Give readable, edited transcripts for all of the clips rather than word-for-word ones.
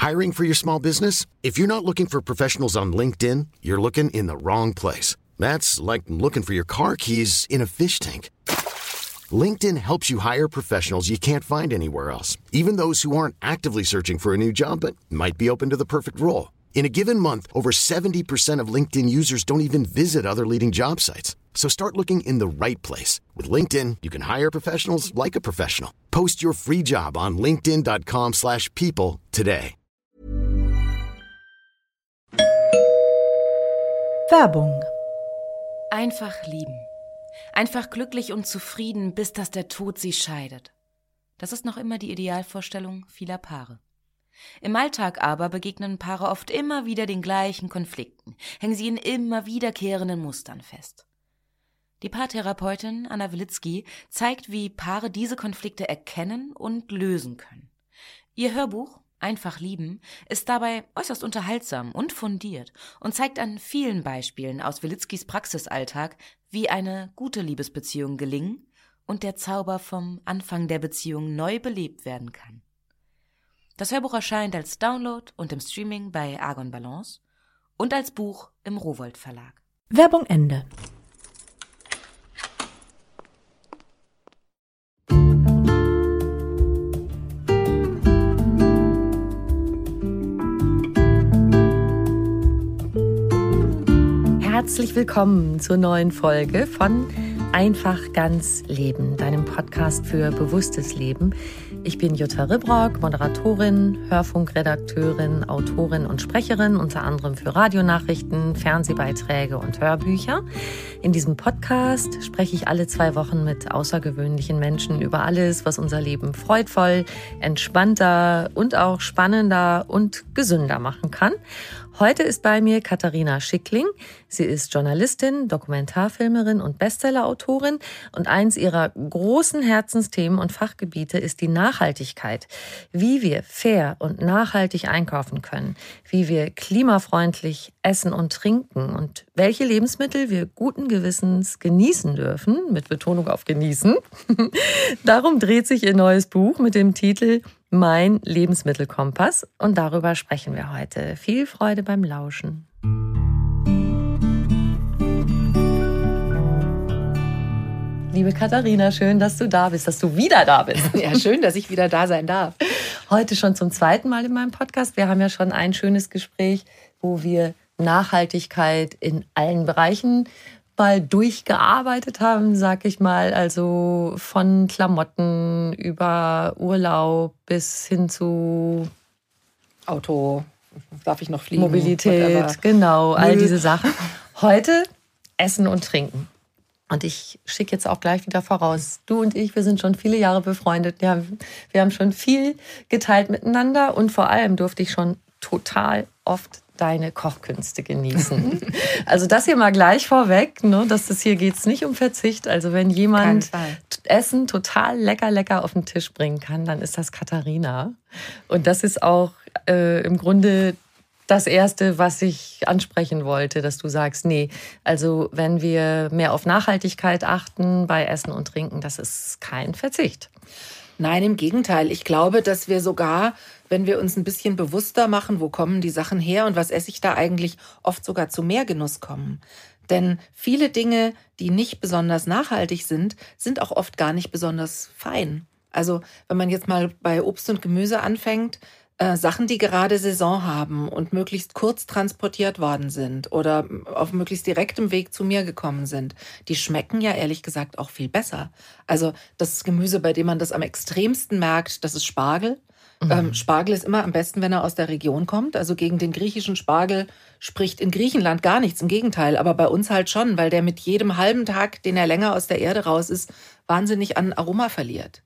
Hiring for your small business? If you're not looking for professionals on LinkedIn, you're looking in the wrong place. That's like looking for your car keys in a fish tank. LinkedIn helps you hire professionals you can't find anywhere else, even those who aren't actively searching for a new job but might be open to the perfect role. In a given month, over 70% of LinkedIn users don't even visit other leading job sites. So start looking in the right place. With LinkedIn, you can hire professionals like a professional. Post your free job on linkedin.com/people today. Werbung. Einfach lieben. Einfach glücklich und zufrieden, bis dass der Tod sie scheidet. Das ist noch immer die Idealvorstellung vieler Paare. Im Alltag aber begegnen Paare oft immer wieder den gleichen Konflikten, hängen sie in immer wiederkehrenden Mustern fest. Die Paartherapeutin Anna Wilitzki zeigt, wie Paare diese Konflikte erkennen und lösen können. Ihr Hörbuch Einfach lieben ist dabei äußerst unterhaltsam und fundiert und zeigt an vielen Beispielen aus Wilitzkis Praxisalltag, wie eine gute Liebesbeziehung gelingen und der Zauber vom Anfang der Beziehung neu belebt werden kann. Das Hörbuch erscheint als Download und im Streaming bei Argon Balance und als Buch im Rowohlt Verlag. Werbung Ende. Herzlich willkommen zur neuen Folge von Einfach ganz Leben, deinem Podcast für bewusstes Leben. Ich bin Jutta Ribrock, Moderatorin, Hörfunkredakteurin, Autorin und Sprecherin, unter anderem für Radionachrichten, Fernsehbeiträge und Hörbücher. In diesem Podcast spreche ich alle 2 Wochen mit außergewöhnlichen Menschen über alles, was unser Leben freudvoll, entspannter und auch spannender und gesünder machen kann. Heute ist bei mir Katharina Schickling. Sie ist Journalistin, Dokumentarfilmerin und Bestsellerautorin. Und eins ihrer großen Herzensthemen und Fachgebiete ist die Nachhaltigkeit. Wie wir fair und nachhaltig einkaufen können, wie wir klimafreundlich essen und trinken und welche Lebensmittel wir guten Gewissens genießen dürfen, mit Betonung auf genießen. Darum dreht sich ihr neues Buch mit dem Titel Mein Lebensmittelkompass und darüber sprechen wir heute. Viel Freude beim Lauschen. Liebe Katharina, schön, dass du da bist, dass du wieder da bist. Ja, schön, dass ich wieder da sein darf. Heute schon zum 2. Mal in meinem Podcast. Wir haben ja schon ein schönes Gespräch, wo wir Nachhaltigkeit in allen Bereichen mal durchgearbeitet haben, sag ich mal. Also von Klamotten über Urlaub bis hin zu Auto, darf ich noch fliegen? Mobilität, genau, all diese Sachen. Heute Essen und Trinken. Und ich schicke jetzt auch gleich wieder voraus, du und ich, wir sind schon viele Jahre befreundet. Wir haben schon viel geteilt miteinander und vor allem durfte ich schon total oft deine Kochkünste genießen. Also das hier mal gleich vorweg, ne, dass das hier geht's nicht um Verzicht. Also wenn jemand Essen total lecker auf den Tisch bringen kann, dann ist das Katharina. Und das ist auch im Grunde das Erste, was ich ansprechen wollte, dass du sagst, nee, also wenn wir mehr auf Nachhaltigkeit achten bei Essen und Trinken, das ist kein Verzicht. Nein, im Gegenteil. Ich glaube, dass wir sogar, wenn wir uns ein bisschen bewusster machen, wo kommen die Sachen her und was esse ich da eigentlich, oft sogar zu mehr Genuss kommen. Denn viele Dinge, die nicht besonders nachhaltig sind, sind auch oft gar nicht besonders fein. Also wenn man jetzt mal bei Obst und Gemüse anfängt, Sachen, die gerade Saison haben und möglichst kurz transportiert worden sind oder auf möglichst direktem Weg zu mir gekommen sind, die schmecken ja ehrlich gesagt auch viel besser. Also das Gemüse, bei dem man das am extremsten merkt, das ist Spargel. Spargel ist immer am besten, wenn er aus der Region kommt. Also gegen den griechischen Spargel spricht in Griechenland gar nichts, im Gegenteil. Aber bei uns halt schon, weil der mit jedem halben Tag, den er länger aus der Erde raus ist, wahnsinnig an Aroma verliert.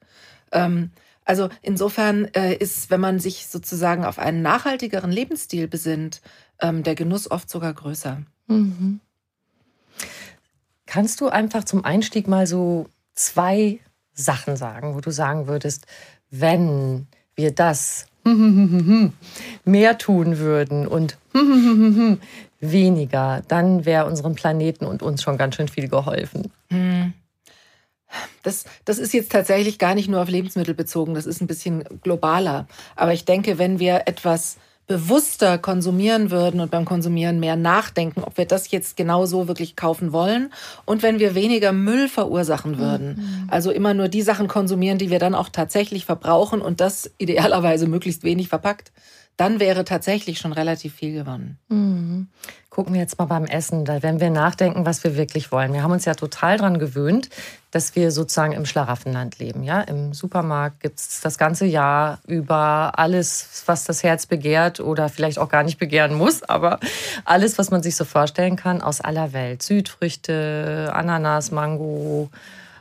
Also insofern ist, wenn man sich sozusagen auf einen nachhaltigeren Lebensstil besinnt, der Genuss oft sogar größer. Mhm. Kannst du einfach zum Einstieg mal so 2 Sachen sagen, wo du sagen würdest, wenn wir das mehr tun würden und weniger, dann wäre unserem Planeten und uns schon ganz schön viel geholfen. Das ist jetzt tatsächlich gar nicht nur auf Lebensmittel bezogen, das ist ein bisschen globaler. Aber ich denke, wenn wir etwas bewusster konsumieren würden und beim Konsumieren mehr nachdenken, ob wir das jetzt genau so wirklich kaufen wollen und wenn wir weniger Müll verursachen würden. Also immer nur die Sachen konsumieren, die wir dann auch tatsächlich verbrauchen und das idealerweise möglichst wenig verpackt, dann wäre tatsächlich schon relativ viel gewonnen. Gucken wir jetzt mal beim Essen, da werden wir nachdenken, was wir wirklich wollen. Wir haben uns ja total daran gewöhnt, dass wir sozusagen im Schlaraffenland leben. Ja? Im Supermarkt gibt es das ganze Jahr über alles, was das Herz begehrt oder vielleicht auch gar nicht begehren muss, aber alles, was man sich so vorstellen kann, aus aller Welt. Südfrüchte, Ananas, Mango,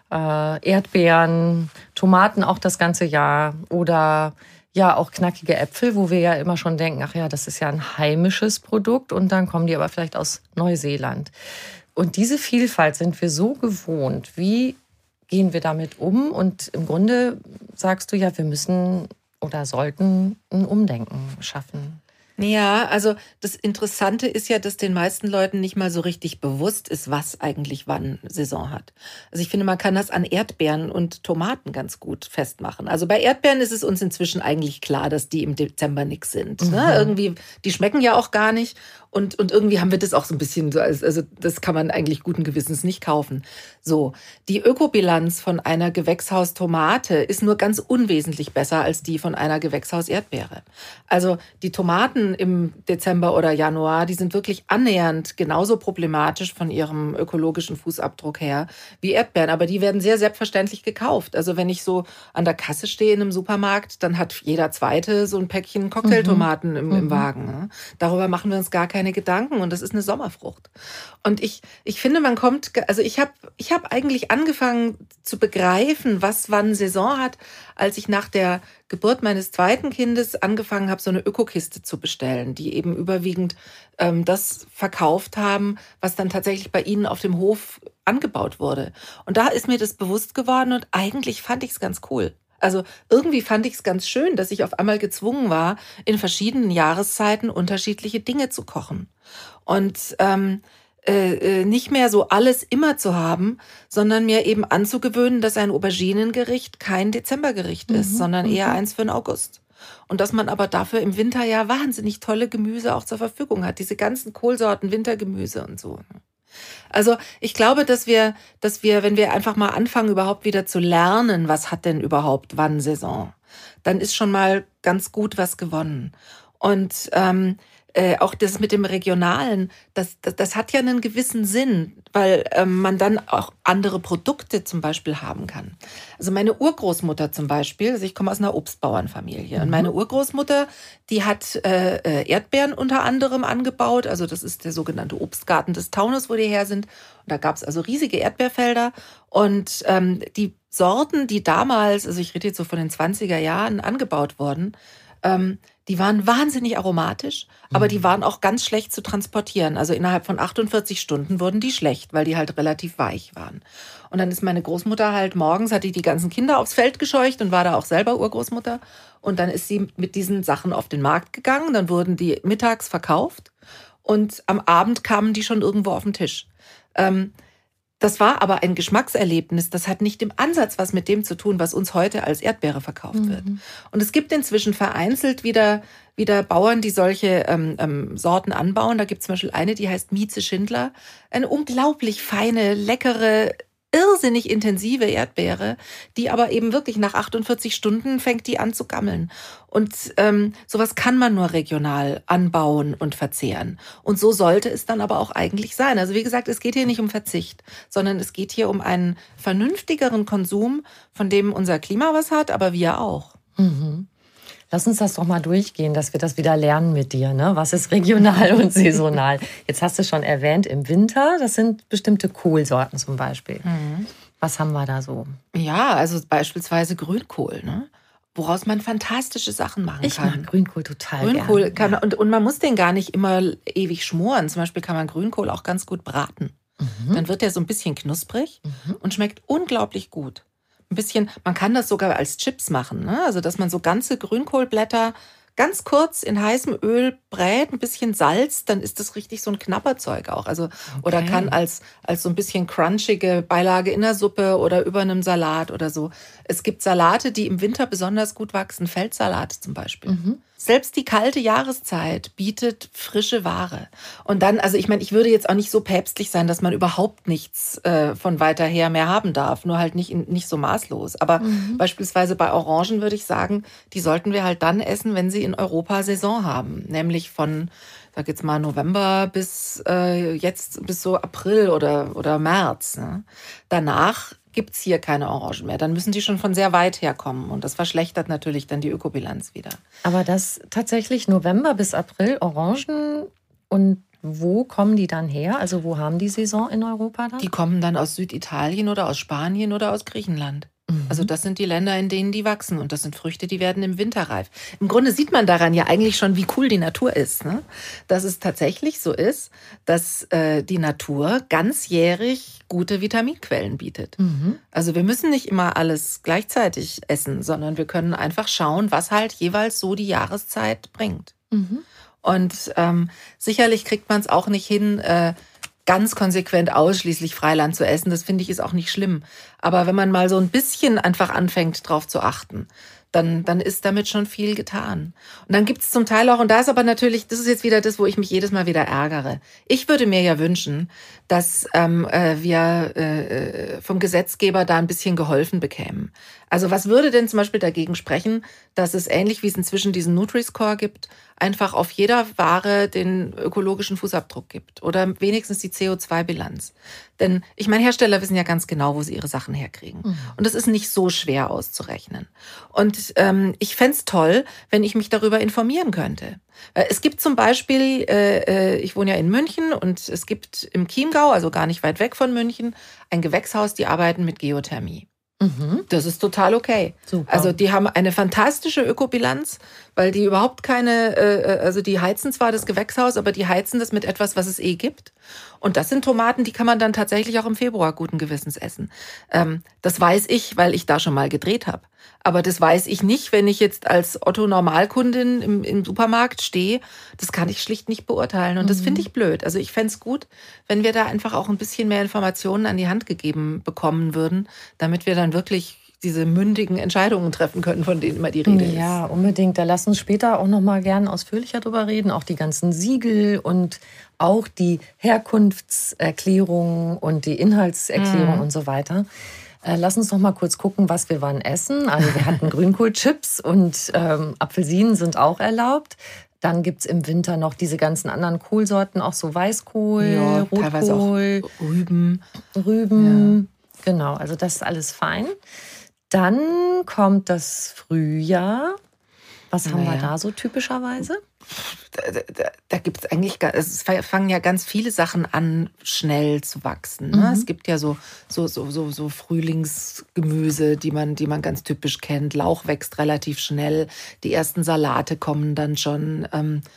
Erdbeeren, Tomaten auch das ganze Jahr oder ja, auch knackige Äpfel, wo wir ja immer schon denken, ach ja, das ist ja ein heimisches Produkt und dann kommen die aber vielleicht aus Neuseeland. Und diese Vielfalt sind wir so gewohnt. Wie gehen wir damit um? Und im Grunde sagst du ja, wir müssen oder sollten ein Umdenken schaffen. Ja, also das Interessante ist ja, dass den meisten Leuten nicht mal so richtig bewusst ist, was eigentlich wann Saison hat. Also ich finde, man kann das an Erdbeeren und Tomaten ganz gut festmachen. Also bei Erdbeeren ist es uns inzwischen eigentlich klar, dass die im Dezember nix sind. Ne? Irgendwie, die schmecken ja auch gar nicht. Und irgendwie haben wir das auch so ein bisschen so, also das kann man eigentlich guten Gewissens nicht kaufen. So, die Ökobilanz von einer Gewächshaustomate ist nur ganz unwesentlich besser als die von einer Gewächshaus-Erdbeere. Also die Tomaten im Dezember oder Januar, die sind wirklich annähernd genauso problematisch von ihrem ökologischen Fußabdruck her wie Erdbeeren. Aber die werden sehr selbstverständlich gekauft. Also wenn ich so an der Kasse stehe in einem Supermarkt, dann hat jeder Zweite so ein Päckchen Cocktailtomaten im Wagen. Ne? Darüber machen wir uns gar keine Gedanken und das ist eine Sommerfrucht. Und ich finde, man kommt, also ich hab eigentlich angefangen zu begreifen, was wann Saison hat, als ich nach der Geburt meines zweiten Kindes angefangen habe, so eine Ökokiste zu bestellen, die eben überwiegend das verkauft haben, was dann tatsächlich bei ihnen auf dem Hof angebaut wurde. Und da ist mir das bewusst geworden und eigentlich fand ich es ganz cool. Also irgendwie fand ich es ganz schön, dass ich auf einmal gezwungen war, in verschiedenen Jahreszeiten unterschiedliche Dinge zu kochen. Und nicht mehr so alles immer zu haben, sondern mir eben anzugewöhnen, dass ein Auberginengericht kein Dezembergericht ist, sondern eher eins für den August. Und dass man aber dafür im Winter ja wahnsinnig tolle Gemüse auch zur Verfügung hat. Diese ganzen Kohlsorten, Wintergemüse und so. Also ich glaube, dass wir, wenn wir einfach mal anfangen, überhaupt wieder zu lernen, was hat denn überhaupt wann Saison, dann ist schon mal ganz gut was gewonnen. Und auch das mit dem Regionalen, das hat ja einen gewissen Sinn, weil man dann auch andere Produkte zum Beispiel haben kann. Also meine Urgroßmutter zum Beispiel, also ich komme aus einer Obstbauernfamilie und meine Urgroßmutter, die hat Erdbeeren unter anderem angebaut, also das ist der sogenannte Obstgarten des Taunus, wo die her sind. Und da gab es also riesige Erdbeerfelder und die Sorten, die damals, also ich rede jetzt so von den 20er Jahren, angebaut wurden, die waren wahnsinnig aromatisch, aber die waren auch ganz schlecht zu transportieren. Also innerhalb von 48 Stunden wurden die schlecht, weil die halt relativ weich waren. Und dann ist meine Großmutter halt morgens, hat die ganzen Kinder aufs Feld gescheucht und war da auch selber Urgroßmutter. Und dann ist sie mit diesen Sachen auf den Markt gegangen, dann wurden die mittags verkauft und am Abend kamen die schon irgendwo auf den Tisch. Das war aber ein Geschmackserlebnis, das hat nicht im Ansatz was mit dem zu tun, was uns heute als Erdbeere verkauft wird. Und es gibt inzwischen vereinzelt wieder Bauern, die solche Sorten anbauen. Da gibt es zum Beispiel eine, die heißt Mieze Schindler. Eine unglaublich feine, leckere, irrsinnig intensive Erdbeere, die aber eben wirklich nach 48 Stunden fängt die an zu gammeln. Und sowas kann man nur regional anbauen und verzehren. Und so sollte es dann aber auch eigentlich sein. Also wie gesagt, es geht hier nicht um Verzicht, sondern es geht hier um einen vernünftigeren Konsum, von dem unser Klima was hat, aber wir auch. Lass uns das doch mal durchgehen, dass wir das wieder lernen mit dir. Ne? Was ist regional und saisonal? Jetzt hast du schon erwähnt, im Winter, das sind bestimmte Kohlsorten zum Beispiel. Was haben wir da so? Ja, also beispielsweise Grünkohl, ne? Woraus man fantastische Sachen machen kann. Ich mag Grünkohl total Grünkohl gerne. kann, und man muss den gar nicht immer ewig schmoren. Zum Beispiel kann man Grünkohl auch ganz gut braten. Dann wird der so ein bisschen knusprig und schmeckt unglaublich gut. Ein bisschen, man kann das sogar als Chips machen, ne? Also dass man so ganze Grünkohlblätter ganz kurz in heißem Öl brät, ein bisschen Salz, dann ist das richtig so ein Knabberzeug auch. Also oder kann als so ein bisschen crunchige Beilage in der Suppe oder über einem Salat oder so. Es gibt Salate, die im Winter besonders gut wachsen, Feldsalat zum Beispiel. selbst die kalte Jahreszeit bietet frische Ware. Und dann, also ich meine, ich würde jetzt auch nicht so päpstlich sein, dass man überhaupt nichts von weiter her mehr haben darf, nur halt nicht so maßlos. Aber beispielsweise bei Orangen würde ich sagen, die sollten wir halt dann essen, wenn sie in Europa Saison haben. Nämlich von, sag jetzt mal, November bis jetzt bis so April oder März. Ne? Danach gibt's hier keine Orangen mehr. Dann müssen die schon von sehr weit herkommen. Und das verschlechtert natürlich dann die Ökobilanz wieder. Aber das tatsächlich November bis April Orangen. Und wo kommen die dann her? Also wo haben die Saison in Europa dann? Die kommen dann aus Süditalien oder aus Spanien oder aus Griechenland. Also das sind die Länder, in denen die wachsen. Und das sind Früchte, die werden im Winter reif. Im Grunde sieht man daran ja eigentlich schon, wie cool die Natur ist. Ne? Dass es tatsächlich so ist, dass die Natur ganzjährig gute Vitaminquellen bietet. Also wir müssen nicht immer alles gleichzeitig essen, sondern wir können einfach schauen, was halt jeweils so die Jahreszeit bringt. Und sicherlich kriegt man es auch nicht hin, ganz konsequent ausschließlich Freiland zu essen. Das finde ich ist auch nicht schlimm. Aber wenn man mal so ein bisschen einfach anfängt, drauf zu achten, dann ist damit schon viel getan. Und dann gibt es zum Teil auch, und da ist aber natürlich, das ist jetzt wieder das, wo ich mich jedes Mal wieder ärgere. Ich würde mir ja wünschen, dass wir vom Gesetzgeber da ein bisschen geholfen bekämen. Also was würde denn zum Beispiel dagegen sprechen, dass es ähnlich wie es inzwischen diesen Nutri-Score gibt, einfach auf jeder Ware den ökologischen Fußabdruck gibt oder wenigstens die CO2-Bilanz. Denn ich meine, Hersteller wissen ja ganz genau, wo sie ihre Sachen herkriegen. Und das ist nicht so schwer auszurechnen. Und ich fänd's toll, wenn ich mich darüber informieren könnte. Es gibt zum Beispiel, ich wohne ja in München und es gibt im Chiemgau, also gar nicht weit weg von München, ein Gewächshaus, die arbeiten mit Geothermie. Das ist total okay. Super. Also die haben eine fantastische Ökobilanz, weil die überhaupt keine, also die heizen zwar das Gewächshaus, aber die heizen das mit etwas, was es gibt. Und das sind Tomaten, die kann man dann tatsächlich auch im Februar guten Gewissens essen. Das weiß ich, weil ich da schon mal gedreht habe. Aber das weiß ich nicht, wenn ich jetzt als Otto-Normalkundin im Supermarkt stehe. Das kann ich schlicht nicht beurteilen. Und das finde ich blöd. Also ich fände es gut, wenn wir da einfach auch ein bisschen mehr Informationen an die Hand gegeben bekommen würden, damit wir dann wirklich diese mündigen Entscheidungen treffen können, von denen immer die Rede ist. Ja, unbedingt. Da lass uns später auch noch mal gern ausführlicher drüber reden. Auch die ganzen Siegel und auch die Herkunftserklärung und die Inhaltserklärung und so weiter. Lass uns noch mal kurz gucken, was wir wann essen. Also wir hatten Grünkohlchips und Apfelsinen sind auch erlaubt. Dann gibt's im Winter noch diese ganzen anderen Kohlsorten, auch so Weißkohl, Ja, Rotkohl, teilweise auch Rüben. Rüben. Genau, also das ist alles fein. Dann kommt das Frühjahr. Was haben wir da so typischerweise? Da gibt es eigentlich, es fangen ja ganz viele Sachen an, schnell zu wachsen. Ne? Es gibt ja so Frühlingsgemüse, die man ganz typisch kennt. Lauch wächst relativ schnell. Die ersten Salate kommen dann schon.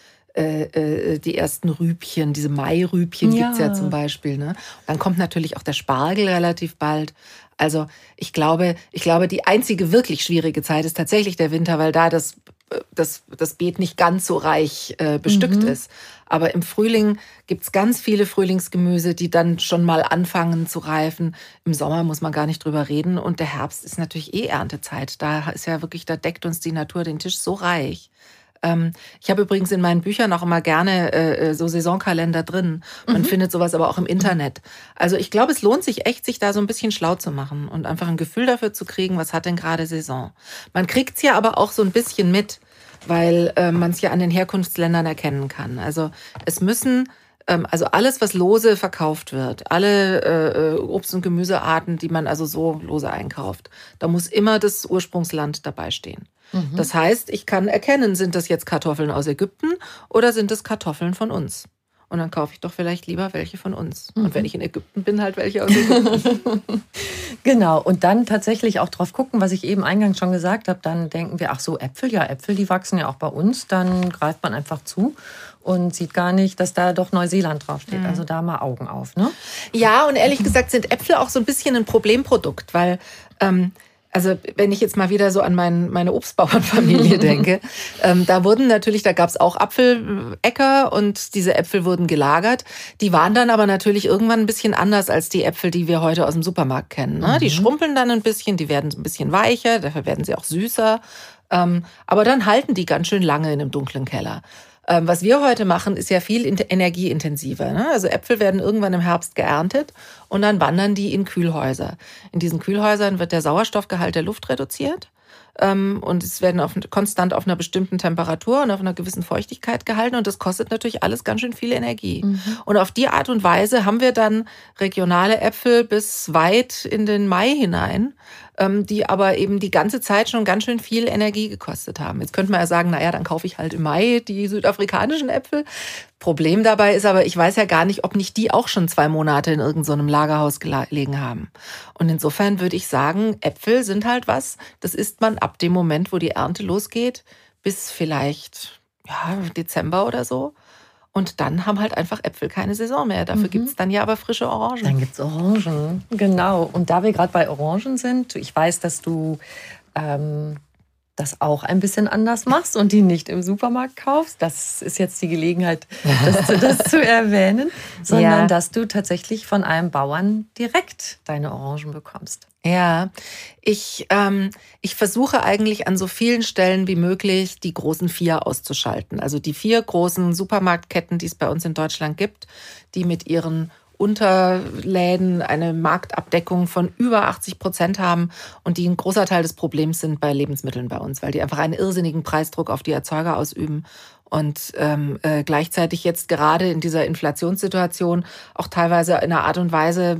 Die ersten Rübchen, diese Mairübchen gibt's ja zum Beispiel. Ne? Und dann kommt natürlich auch der Spargel relativ bald. Also ich glaube, die einzige wirklich schwierige Zeit ist tatsächlich der Winter, weil da das Beet nicht ganz so reich bestückt ist. Aber im Frühling gibt's ganz viele Frühlingsgemüse, die dann schon mal anfangen zu reifen. Im Sommer muss man gar nicht drüber reden. Und der Herbst ist natürlich Erntezeit. Da ist ja wirklich, da deckt uns die Natur den Tisch so reich. Ich habe übrigens in meinen Büchern auch immer gerne so Saisonkalender drin. Man findet sowas aber auch im Internet. Also ich glaube, es lohnt sich echt, sich da so ein bisschen schlau zu machen und einfach ein Gefühl dafür zu kriegen, was hat denn gerade Saison. Man kriegt's ja aber auch so ein bisschen mit, weil man es ja an den Herkunftsländern erkennen kann. Also es müssen, also alles, was lose verkauft wird, alle Obst- und Gemüsearten, die man also so lose einkauft, da muss immer das Ursprungsland dabei stehen. Das heißt, ich kann erkennen, sind das jetzt Kartoffeln aus Ägypten oder sind das Kartoffeln von uns? Und dann kaufe ich doch vielleicht lieber welche von uns. Und wenn ich in Ägypten bin, halt welche aus Ägypten. Genau, und dann tatsächlich auch drauf gucken, was ich eben eingangs schon gesagt habe. Dann denken wir, ach so, Äpfel, die wachsen ja auch bei uns. Dann greift man einfach zu und sieht gar nicht, dass da doch Neuseeland draufsteht. Also da mal Augen auf, ne? Ja, und ehrlich gesagt sind Äpfel auch so ein bisschen ein Problemprodukt, weil also wenn ich jetzt mal wieder so an meine Obstbauernfamilie denke, da gab es auch Apfeläcker und diese Äpfel wurden gelagert. Die waren dann aber natürlich irgendwann ein bisschen anders als die Äpfel, die wir heute aus dem Supermarkt kennen. Ne? Die schrumpeln dann ein bisschen, die werden ein bisschen weicher, dafür werden sie auch süßer. Aber dann halten die ganz schön lange in einem dunklen Keller. Was wir heute machen, ist ja viel energieintensiver. Ne? Also Äpfel werden irgendwann im Herbst geerntet und dann wandern die in Kühlhäuser. In diesen Kühlhäusern wird der Sauerstoffgehalt der Luft reduziert. Und es werden konstant auf einer bestimmten Temperatur und auf einer gewissen Feuchtigkeit gehalten. Und das kostet natürlich alles ganz schön viel Energie. Und auf die Art und Weise haben wir dann regionale Äpfel bis weit in den Mai hinein, die aber eben die ganze Zeit schon ganz schön viel Energie gekostet haben. Jetzt könnte man ja sagen, naja, dann kaufe ich halt im Mai die südafrikanischen Äpfel. Problem dabei ist aber, ich weiß ja gar nicht, ob nicht die auch schon 2 Monate in irgendeinem Lagerhaus gelegen haben. Und insofern würde ich sagen, Äpfel sind halt was, das isst man ab dem Moment, wo die Ernte losgeht, bis vielleicht Dezember oder so. Und dann haben halt einfach Äpfel keine Saison mehr. Dafür gibt's dann ja aber frische Orangen. Dann gibt's Orangen, genau. Und da wir gerade bei Orangen sind, ich weiß, dass du das auch ein bisschen anders machst und die nicht im Supermarkt kaufst. Das ist jetzt die Gelegenheit, das zu erwähnen, sondern dass du tatsächlich von einem Bauern direkt deine Orangen bekommst. Ja, ich versuche eigentlich an so vielen Stellen wie möglich die großen 4 auszuschalten. Also die 4 großen Supermarktketten, die es bei uns in Deutschland gibt, die mit ihren Unterläden eine Marktabdeckung von über 80% haben und die ein großer Teil des Problems sind bei Lebensmitteln bei uns, weil die einfach einen irrsinnigen Preisdruck auf die Erzeuger ausüben und gleichzeitig jetzt gerade in dieser Inflationssituation auch teilweise in einer Art und Weise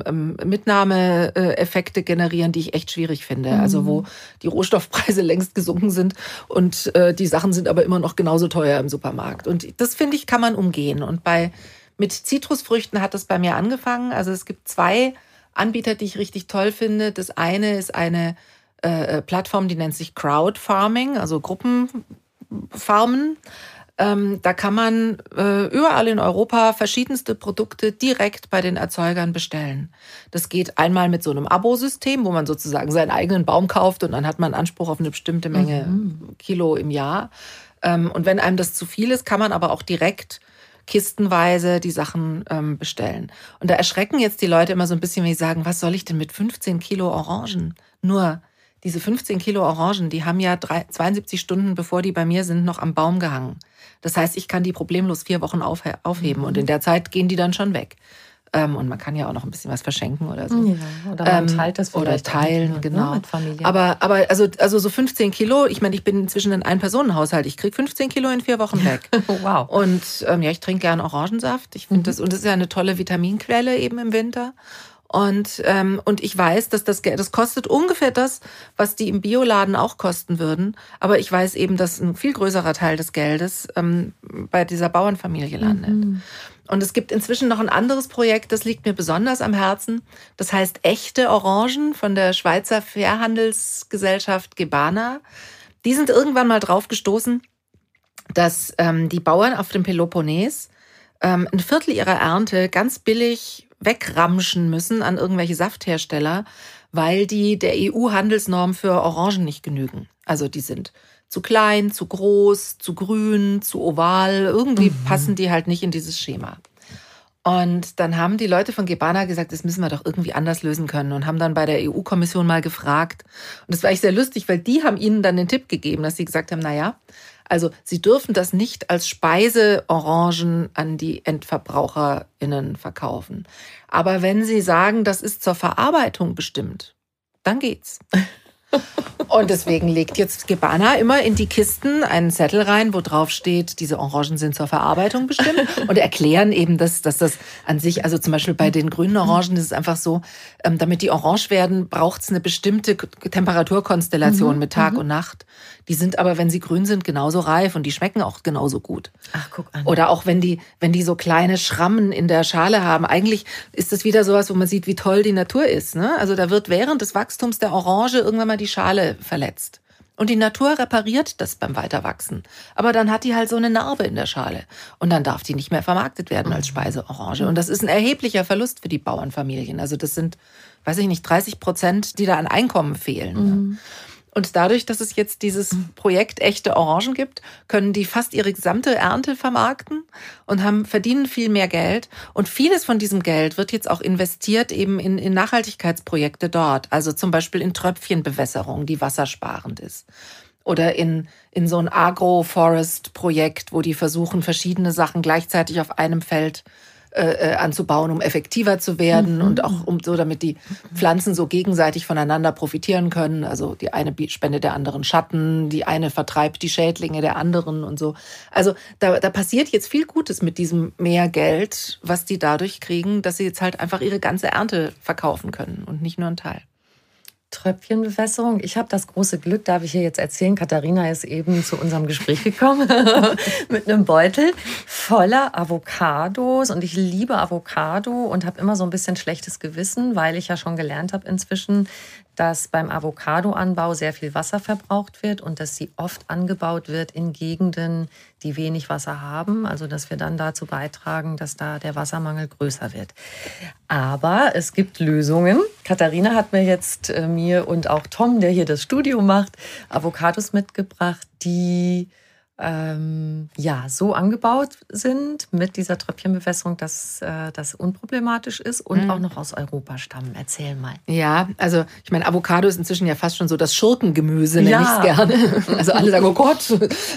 Mitnahmeeffekte generieren, die ich echt schwierig finde. Also wo die Rohstoffpreise längst gesunken sind und die Sachen sind aber immer noch genauso teuer im Supermarkt. Und das, finde ich, kann man umgehen. Und mit Zitrusfrüchten hat das bei mir angefangen. Also es gibt 2 Anbieter, die ich richtig toll finde. Das eine ist eine Plattform, die nennt sich Crowdfarming, also Gruppenfarmen. Da kann man überall in Europa verschiedenste Produkte direkt bei den Erzeugern bestellen. Das geht einmal mit so einem Abosystem, wo man sozusagen seinen eigenen Baum kauft und dann hat man Anspruch auf eine bestimmte Menge Kilo im Jahr. Und wenn einem das zu viel ist, kann man aber auch direkt kistenweise die Sachen bestellen. Und da erschrecken jetzt die Leute immer so ein bisschen, wenn sie sagen, was soll ich denn mit 15 Kilo Orangen? Nur diese 15 Kilo Orangen, die haben ja 72 Stunden, bevor die bei mir sind, noch am Baum gehangen. Das heißt, ich kann die problemlos 4 Wochen aufheben und in der Zeit gehen die dann schon weg. Und man kann ja auch noch ein bisschen was verschenken oder so. Ja, oder man teilt das vielleicht. Oder teilen, genau. Mit Familie. Aber also so 15 Kilo, ich meine, ich bin inzwischen ein Ein-Personen-Haushalt. Ich kriege 15 Kilo in 4 Wochen weg. Wow. Und ich trinke gern Orangensaft. Ich finde das, und das ist ja eine tolle Vitaminquelle eben im Winter. Und ich weiß, dass das kostet ungefähr das, was die im Bioladen auch kosten würden. Aber ich weiß eben, dass ein viel größerer Teil des Geldes bei dieser Bauernfamilie landet. Und es gibt inzwischen noch ein anderes Projekt, das liegt mir besonders am Herzen. Das heißt Echte Orangen von der Schweizer Fairhandelsgesellschaft Gebana. Die sind irgendwann mal drauf gestoßen, dass die Bauern auf dem Peloponnes ein Viertel ihrer Ernte ganz billig wegramschen müssen an irgendwelche Safthersteller, weil die der EU-Handelsnorm für Orangen nicht genügen. Also die sind zu klein, zu groß, zu grün, zu oval. Irgendwie passen die halt nicht in dieses Schema. Und dann haben die Leute von Gebana gesagt, das müssen wir doch irgendwie anders lösen können und haben dann bei der EU-Kommission mal gefragt. Und das war echt sehr lustig, weil die haben ihnen dann den Tipp gegeben, dass sie gesagt haben, naja, also sie dürfen das nicht als Speiseorangen an die EndverbraucherInnen verkaufen. Aber wenn sie sagen, das ist zur Verarbeitung bestimmt, dann geht's. Und deswegen legt jetzt Gebana immer in die Kisten einen Zettel rein, wo drauf steht, diese Orangen sind zur Verarbeitung bestimmt und erklären eben, dass das an sich, also zum Beispiel bei den grünen Orangen ist es einfach so, damit die orange werden, braucht es eine bestimmte Temperaturkonstellation mit Tag und Nacht. Die sind aber, wenn sie grün sind, genauso reif und die schmecken auch genauso gut. Ach, guck an. Oder auch wenn die so kleine Schrammen in der Schale haben. Eigentlich ist das wieder sowas, wo man sieht, wie toll die Natur ist. Ne? Also da wird während des Wachstums der Orange irgendwann mal die Schale verletzt. Und die Natur repariert das beim Weiterwachsen. Aber dann hat die halt so eine Narbe in der Schale. Und dann darf die nicht mehr vermarktet werden als Speiseorange. Und das ist ein erheblicher Verlust für die Bauernfamilien. Also das sind, weiß ich nicht, 30%, die da an Einkommen fehlen. Ne? Und dadurch, dass es jetzt dieses Projekt Echte Orangen gibt, können die fast ihre gesamte Ernte vermarkten und verdienen viel mehr Geld. Und vieles von diesem Geld wird jetzt auch investiert eben in Nachhaltigkeitsprojekte dort. Also zum Beispiel in Tröpfchenbewässerung, die wassersparend ist. Oder in so ein Agroforest-Projekt, wo die versuchen, verschiedene Sachen gleichzeitig auf einem Feld anzubauen, um effektiver zu werden und auch damit die Pflanzen so gegenseitig voneinander profitieren können. Also die eine spendet der anderen Schatten, die eine vertreibt die Schädlinge der anderen und so. Also da passiert jetzt viel Gutes mit diesem mehr Geld, was die dadurch kriegen, dass sie jetzt halt einfach ihre ganze Ernte verkaufen können und nicht nur einen Teil. Tröpfchenbewässerung. Ich habe das große Glück, darf ich hier jetzt erzählen, Katharina ist eben zu unserem Gespräch gekommen mit einem Beutel voller Avocados und ich liebe Avocado und habe immer so ein bisschen schlechtes Gewissen, weil ich ja schon gelernt habe inzwischen, dass beim Avocadoanbau sehr viel Wasser verbraucht wird und dass sie oft angebaut wird in Gegenden, die wenig Wasser haben. Also dass wir dann dazu beitragen, dass da der Wassermangel größer wird. Aber es gibt Lösungen. Katharina hat mir jetzt, mir und auch Tom, der hier das Studio macht, Avocados mitgebracht, die so angebaut sind mit dieser Tröpfchenbewässerung, dass das unproblematisch ist und auch noch aus Europa stammen. Erzähl mal. Ja, also ich meine, Avocado ist inzwischen ja fast schon so das Schurkengemüse, nenne ich es gerne. Also alle sagen, oh Gott.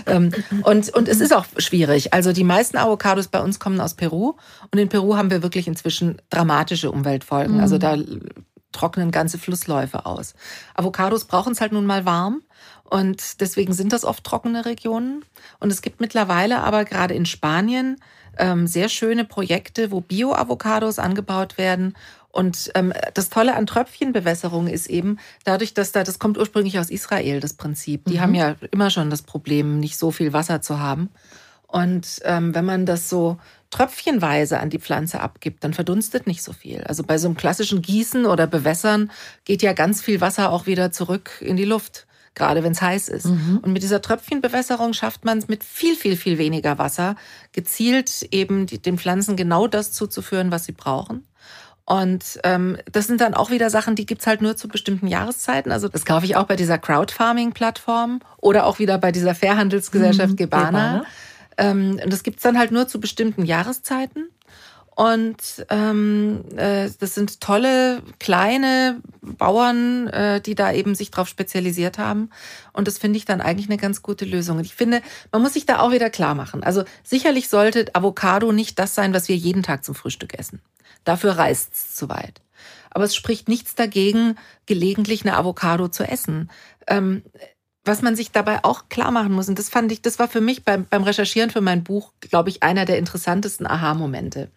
Und es ist auch schwierig. Also die meisten Avocados bei uns kommen aus Peru und in Peru haben wir wirklich inzwischen dramatische Umweltfolgen. Also da trocknen ganze Flussläufe aus. Avocados brauchen es halt nun mal warm. Und deswegen sind das oft trockene Regionen. Und es gibt mittlerweile aber gerade in Spanien sehr schöne Projekte, wo Bio-Avocados angebaut werden. Und das Tolle an Tröpfchenbewässerung ist eben, dadurch, dass das kommt ursprünglich aus Israel, das Prinzip. Die haben ja immer schon das Problem, nicht so viel Wasser zu haben. Und wenn man das so tröpfchenweise an die Pflanze abgibt, dann verdunstet nicht so viel. Also bei so einem klassischen Gießen oder Bewässern geht ja ganz viel Wasser auch wieder zurück in die Luft. Gerade wenn es heiß ist. Und mit dieser Tröpfchenbewässerung schafft man es mit viel, viel, viel weniger Wasser, gezielt eben den Pflanzen genau das zuzuführen, was sie brauchen. Und das sind dann auch wieder Sachen, die gibt's halt nur zu bestimmten Jahreszeiten. Also das kaufe ich auch bei dieser Crowdfarming-Plattform oder auch wieder bei dieser Fairhandelsgesellschaft Gebana. Und das gibt's dann halt nur zu bestimmten Jahreszeiten. Und das sind tolle, kleine Bauern, die da eben sich drauf spezialisiert haben. Und das finde ich dann eigentlich eine ganz gute Lösung. Und ich finde, man muss sich da auch wieder klar machen. Also sicherlich sollte Avocado nicht das sein, was wir jeden Tag zum Frühstück essen. Dafür reißt's zu weit. Aber es spricht nichts dagegen, gelegentlich eine Avocado zu essen. Was man sich dabei auch klar machen muss, und das war für mich beim Recherchieren für mein Buch, glaube ich, einer der interessantesten Aha-Momente.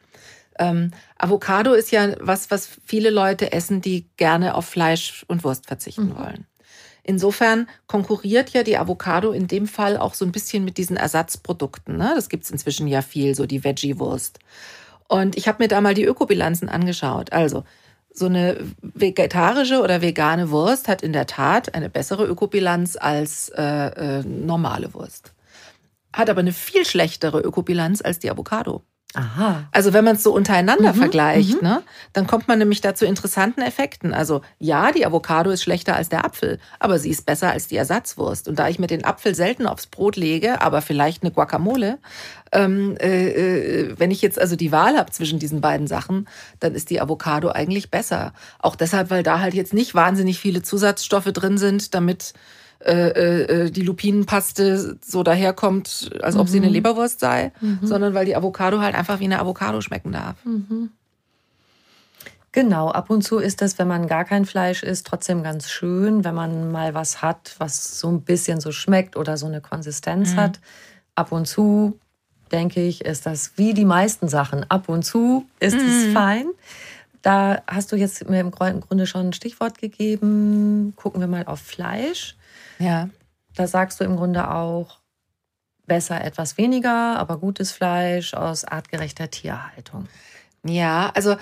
Avocado ist ja was viele Leute essen, die gerne auf Fleisch und Wurst verzichten wollen. Insofern konkurriert ja die Avocado in dem Fall auch so ein bisschen mit diesen Ersatzprodukten. Ne? Das gibt's inzwischen ja viel, so die Veggie-Wurst. Und ich habe mir da mal die Ökobilanzen angeschaut. Also so eine vegetarische oder vegane Wurst hat in der Tat eine bessere Ökobilanz als normale Wurst. Hat aber eine viel schlechtere Ökobilanz als die Avocado. Aha. Also wenn man es so untereinander vergleicht, ne, dann kommt man nämlich da zu interessanten Effekten. Also ja, die Avocado ist schlechter als der Apfel, aber sie ist besser als die Ersatzwurst. Und da ich mir den Apfel selten aufs Brot lege, aber vielleicht eine Guacamole, wenn ich jetzt also die Wahl habe zwischen diesen beiden Sachen, dann ist die Avocado eigentlich besser. Auch deshalb, weil da halt jetzt nicht wahnsinnig viele Zusatzstoffe drin sind, damit die Lupinenpaste so daherkommt, als ob sie eine Leberwurst sei, sondern weil die Avocado halt einfach wie eine Avocado schmecken darf. Genau, ab und zu ist das, wenn man gar kein Fleisch isst, trotzdem ganz schön, wenn man mal was hat, was so ein bisschen so schmeckt oder so eine Konsistenz hat. Ab und zu, denke ich, ist das wie die meisten Sachen. Ab und zu ist es fein. Da hast du jetzt mir im Grunde schon ein Stichwort gegeben. Gucken wir mal auf Fleisch. Ja. Da sagst du im Grunde auch, besser etwas weniger, aber gutes Fleisch aus artgerechter Tierhaltung. Ja, also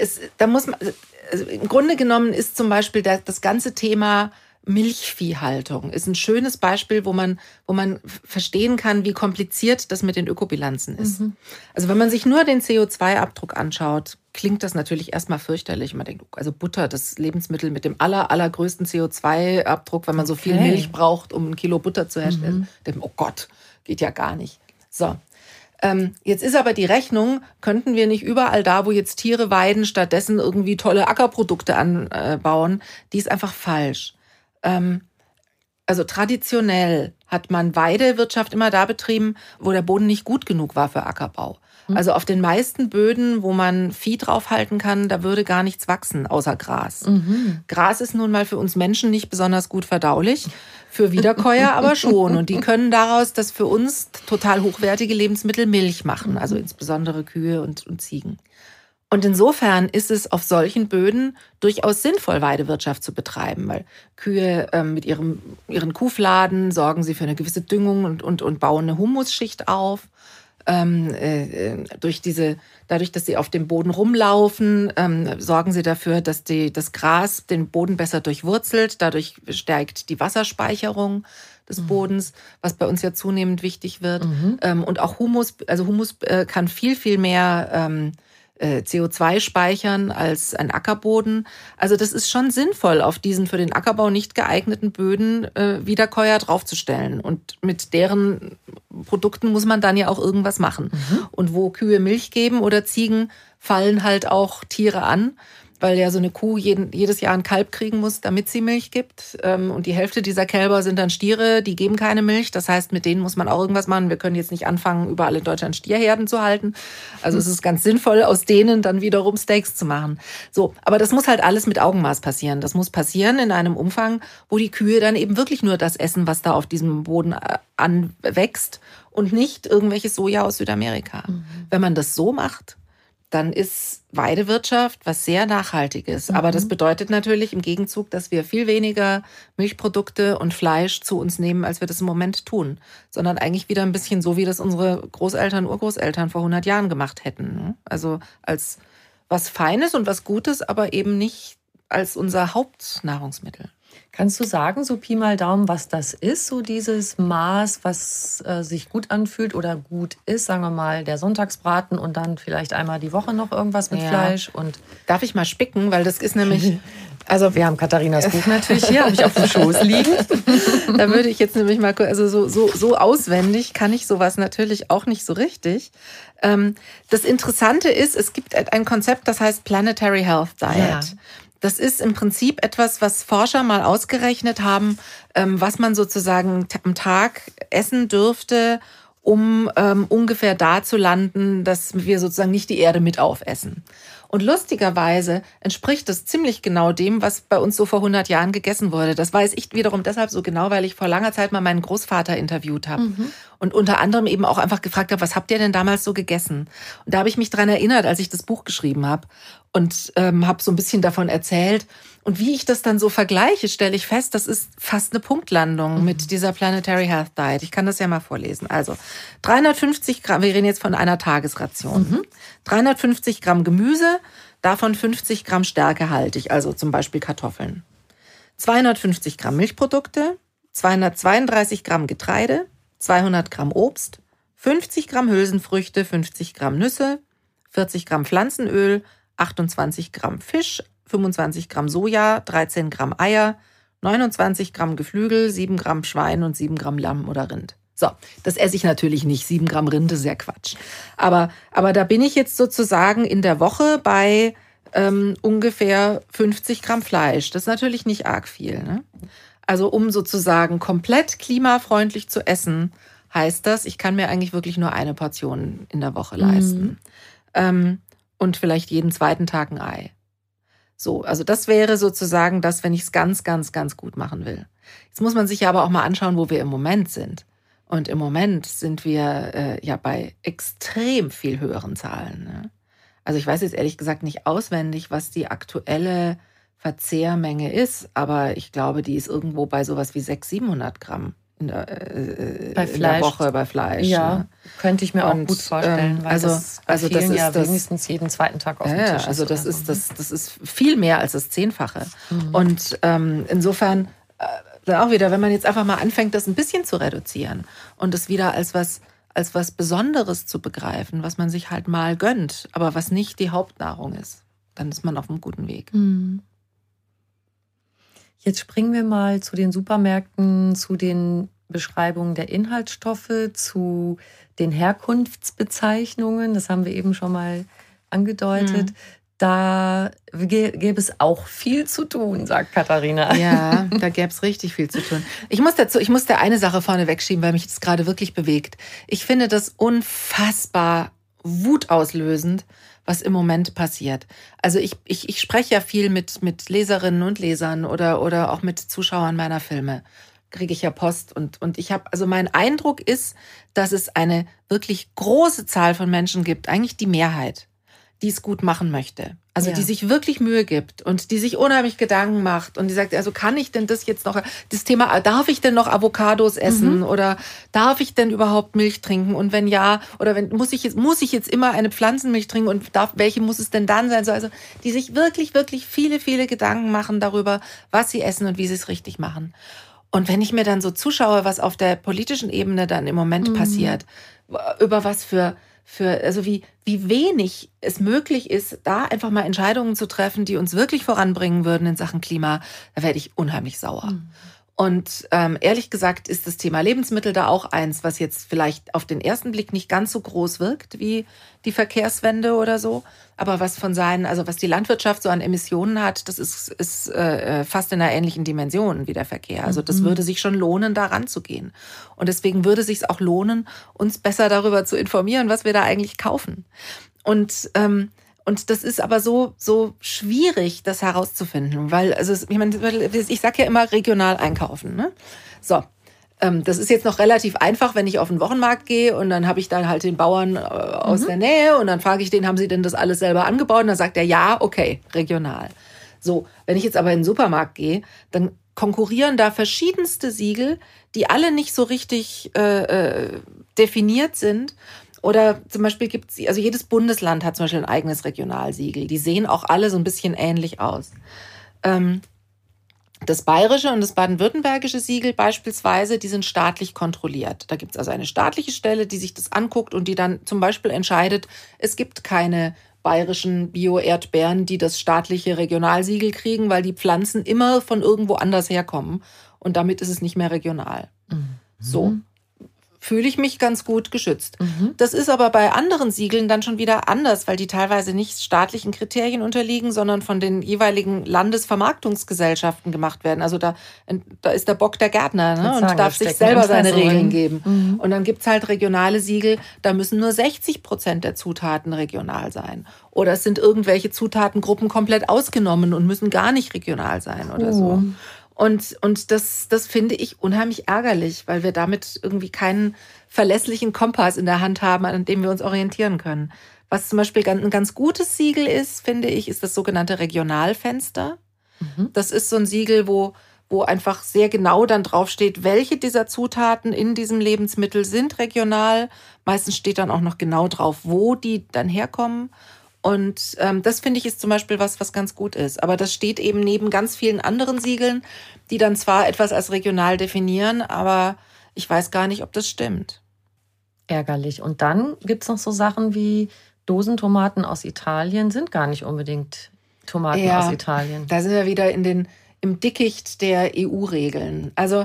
im Grunde genommen ist zum Beispiel das ganze Thema Milchviehhaltung ist ein schönes Beispiel, wo man verstehen kann, wie kompliziert das mit den Ökobilanzen ist. Also wenn man sich nur den CO2-Abdruck anschaut, klingt das natürlich erstmal fürchterlich. Man denkt, also Butter, das Lebensmittel mit dem allergrößten CO2-Abdruck, wenn man so viel Milch braucht, um 1 Kilo Butter zu herstellen. Oh Gott, geht ja gar nicht. So. Jetzt ist aber die Rechnung, könnten wir nicht überall da, wo jetzt Tiere weiden, stattdessen irgendwie tolle Ackerprodukte anbauen, die ist einfach falsch. Also traditionell hat man Weidewirtschaft immer da betrieben, wo der Boden nicht gut genug war für Ackerbau. Also auf den meisten Böden, wo man Vieh draufhalten kann, da würde gar nichts wachsen, außer Gras. Gras ist nun mal für uns Menschen nicht besonders gut verdaulich, für Wiederkäuer aber schon. Und die können daraus das für uns total hochwertige Lebensmittel Milch machen, also insbesondere Kühe und Ziegen. Und insofern ist es auf solchen Böden durchaus sinnvoll, Weidewirtschaft zu betreiben, weil Kühe mit ihren Kuhfladen sorgen sie für eine gewisse Düngung und bauen eine Humusschicht auf. Dadurch, dass sie auf dem Boden rumlaufen, sorgen sie dafür, dass das Gras den Boden besser durchwurzelt. Dadurch stärkt die Wasserspeicherung des Bodens, was bei uns ja zunehmend wichtig wird. Und auch Humus kann viel, viel mehr CO2 speichern als ein Ackerboden. Also das ist schon sinnvoll, auf diesen für den Ackerbau nicht geeigneten Böden Wiederkäuer draufzustellen. Und mit deren Produkten muss man dann ja auch irgendwas machen. Und wo Kühe Milch geben oder Ziegen, fallen halt auch Tiere an, weil ja so eine Kuh jedes Jahr ein Kalb kriegen muss, damit sie Milch gibt. Und die Hälfte dieser Kälber sind dann Stiere, die geben keine Milch. Das heißt, mit denen muss man auch irgendwas machen. Wir können jetzt nicht anfangen, überall in Deutschland Stierherden zu halten. Also es ist ganz sinnvoll, aus denen dann wiederum Steaks zu machen. So, aber das muss halt alles mit Augenmaß passieren. Das muss passieren in einem Umfang, wo die Kühe dann eben wirklich nur das essen, was da auf diesem Boden anwächst und nicht irgendwelches Soja aus Südamerika. Wenn man das so macht, dann ist Weidewirtschaft was sehr Nachhaltiges. Aber das bedeutet natürlich im Gegenzug, dass wir viel weniger Milchprodukte und Fleisch zu uns nehmen, als wir das im Moment tun. Sondern eigentlich wieder ein bisschen so, wie das unsere Großeltern, Urgroßeltern vor 100 Jahren gemacht hätten. Also als was Feines und was Gutes, aber eben nicht als unser Hauptnahrungsmittel. Kannst du sagen, so Pi mal Daumen, was das ist, so dieses Maß, was sich gut anfühlt oder gut ist, sagen wir mal, der Sonntagsbraten und dann vielleicht einmal die Woche noch irgendwas mit Fleisch? Und darf ich mal spicken, weil das ist nämlich... Also wir haben Katharinas Buch natürlich hier, habe ich auf dem Schoß liegen. Da würde ich jetzt nämlich mal, also so auswendig kann ich sowas natürlich auch nicht so richtig. Das Interessante ist, es gibt ein Konzept, das heißt Planetary Health Diet. Ja. Das ist im Prinzip etwas, was Forscher mal ausgerechnet haben, was man sozusagen am Tag essen dürfte, um ungefähr da zu landen, dass wir sozusagen nicht die Erde mit aufessen. Und lustigerweise entspricht das ziemlich genau dem, was bei uns so vor 100 Jahren gegessen wurde. Das weiß ich wiederum deshalb so genau, weil ich vor langer Zeit mal meinen Großvater interviewt habe. Und unter anderem eben auch einfach gefragt habe, was habt ihr denn damals so gegessen? Und da habe ich mich dran erinnert, als ich das Buch geschrieben habe. Und habe so ein bisschen davon erzählt. Und wie ich das dann so vergleiche, stelle ich fest, das ist fast eine Punktlandung mit dieser Planetary Health Diet. Ich kann das ja mal vorlesen. Also 350 Gramm, wir reden jetzt von einer Tagesration. 350 Gramm Gemüse, davon 50 Gramm stärkehaltig, also zum Beispiel Kartoffeln. 250 Gramm Milchprodukte, 232 Gramm Getreide, 200 Gramm Obst, 50 Gramm Hülsenfrüchte, 50 Gramm Nüsse, 40 Gramm Pflanzenöl, 28 Gramm Fisch, 25 Gramm Soja, 13 Gramm Eier, 29 Gramm Geflügel, 7 Gramm Schwein und 7 Gramm Lamm oder Rind. So, das esse ich natürlich nicht. 7 Gramm Rind ist ja Quatsch. Aber da bin ich jetzt sozusagen in der Woche bei ungefähr 50 Gramm Fleisch. Das ist natürlich nicht arg viel, ne? Also um sozusagen komplett klimafreundlich zu essen, heißt das, ich kann mir eigentlich wirklich nur eine Portion in der Woche leisten. Und vielleicht jeden zweiten Tag ein Ei. So, also das wäre sozusagen das, wenn ich es ganz, ganz, ganz gut machen will. Jetzt muss man sich ja aber auch mal anschauen, wo wir im Moment sind. Und im Moment sind wir ja bei extrem viel höheren Zahlen. Ne? Also ich weiß jetzt ehrlich gesagt nicht auswendig, was die aktuelle Verzehrmenge ist, aber ich glaube, die ist irgendwo bei sowas wie 600-700 Gramm in der Woche bei Fleisch. Ja, ne? Könnte ich mir auch gut vorstellen, weil das ist ja wenigstens jeden zweiten Tag auf dem Tisch ist. Also das ist viel mehr als das 10-fache. Und insofern dann auch wieder, wenn man jetzt einfach mal anfängt, das ein bisschen zu reduzieren und es wieder als was Besonderes zu begreifen, was man sich halt mal gönnt, aber was nicht die Hauptnahrung ist, dann ist man auf einem guten Weg. Jetzt springen wir mal zu den Supermärkten, zu den Beschreibungen der Inhaltsstoffe, zu den Herkunftsbezeichnungen. Das haben wir eben schon mal angedeutet. da gäbe es auch viel zu tun, sagt Katharina. Ja, da gäbe es richtig viel zu tun. Ich muss da eine Sache vorne wegschieben, weil mich das gerade wirklich bewegt. Ich finde das unfassbar wutauslösend, was im Moment passiert. Also ich spreche ja viel mit Leserinnen und Lesern oder auch mit Zuschauern meiner Filme. Kriege ich ja Post und ich habe, also mein Eindruck ist, dass es eine wirklich große Zahl von Menschen gibt, eigentlich die Mehrheit, die es gut machen möchte. Also die sich wirklich Mühe gibt und die sich unheimlich Gedanken macht und die sagt, also kann ich denn das jetzt noch, das Thema, darf ich denn noch Avocados essen oder darf ich denn überhaupt Milch trinken und wenn ja, oder wenn muss ich jetzt immer eine Pflanzenmilch trinken und welche muss es denn dann sein? Also die sich wirklich, wirklich viele, viele Gedanken machen darüber, was sie essen und wie sie es richtig machen. Und wenn ich mir dann so zuschaue, was auf der politischen Ebene dann im Moment passiert, über was also wie wenig es möglich ist, da einfach mal Entscheidungen zu treffen, die uns wirklich voranbringen würden in Sachen Klima, da werde ich unheimlich sauer. Und ehrlich gesagt ist das Thema Lebensmittel da auch eins, was jetzt vielleicht auf den ersten Blick nicht ganz so groß wirkt wie die Verkehrswende oder so, aber was was die Landwirtschaft so an Emissionen hat, das ist fast in einer ähnlichen Dimension wie der Verkehr. Also das würde sich schon lohnen, da ranzugehen. Und deswegen würde es sich auch lohnen, uns besser darüber zu informieren, was wir da eigentlich kaufen. Und das ist aber so schwierig, das herauszufinden, weil ich sage ja immer regional einkaufen. Ne? So, das ist jetzt noch relativ einfach, wenn ich auf den Wochenmarkt gehe und dann habe ich dann halt den Bauern aus der Nähe und dann frage ich den, haben sie denn das alles selber angebaut? Und dann sagt er, ja, okay, regional. So, wenn ich jetzt aber in den Supermarkt gehe, dann konkurrieren da verschiedenste Siegel, die alle nicht so richtig definiert sind. Oder zum Beispiel also jedes Bundesland hat zum Beispiel ein eigenes Regionalsiegel. Die sehen auch alle so ein bisschen ähnlich aus. Das bayerische und das baden-württembergische Siegel beispielsweise, die sind staatlich kontrolliert. Da gibt es also eine staatliche Stelle, die sich das anguckt und die dann zum Beispiel entscheidet, es gibt keine bayerischen Bio-Erdbeeren, die das staatliche Regionalsiegel kriegen, weil die Pflanzen immer von irgendwo anders herkommen. Und damit ist es nicht mehr regional. So. Fühle ich mich ganz gut geschützt. Das ist aber bei anderen Siegeln dann schon wieder anders, weil die teilweise nicht staatlichen Kriterien unterliegen, sondern von den jeweiligen Landesvermarktungsgesellschaften gemacht werden. Also da ist der Bock der Gärtner, ne? Und darf sich selber seine Regeln geben. Und dann gibt's halt regionale Siegel, da müssen nur 60% der Zutaten regional sein. Oder es sind irgendwelche Zutatengruppen komplett ausgenommen und müssen gar nicht regional sein oder so. Und das finde ich unheimlich ärgerlich, weil wir damit irgendwie keinen verlässlichen Kompass in der Hand haben, an dem wir uns orientieren können. Was zum Beispiel ein ganz gutes Siegel ist, finde ich, ist das sogenannte Regionalfenster. Das ist so ein Siegel, wo einfach sehr genau dann draufsteht, welche dieser Zutaten in diesem Lebensmittel sind regional. Meistens steht dann auch noch genau drauf, wo die dann herkommen. Und das finde ich ist zum Beispiel was ganz gut ist. Aber das steht eben neben ganz vielen anderen Siegeln, die dann zwar etwas als regional definieren, aber ich weiß gar nicht, ob das stimmt. Ärgerlich. Und dann gibt es noch so Sachen wie Dosentomaten aus Italien sind gar nicht unbedingt Tomaten aus Italien. Da sind wir wieder im Dickicht der EU-Regeln. Also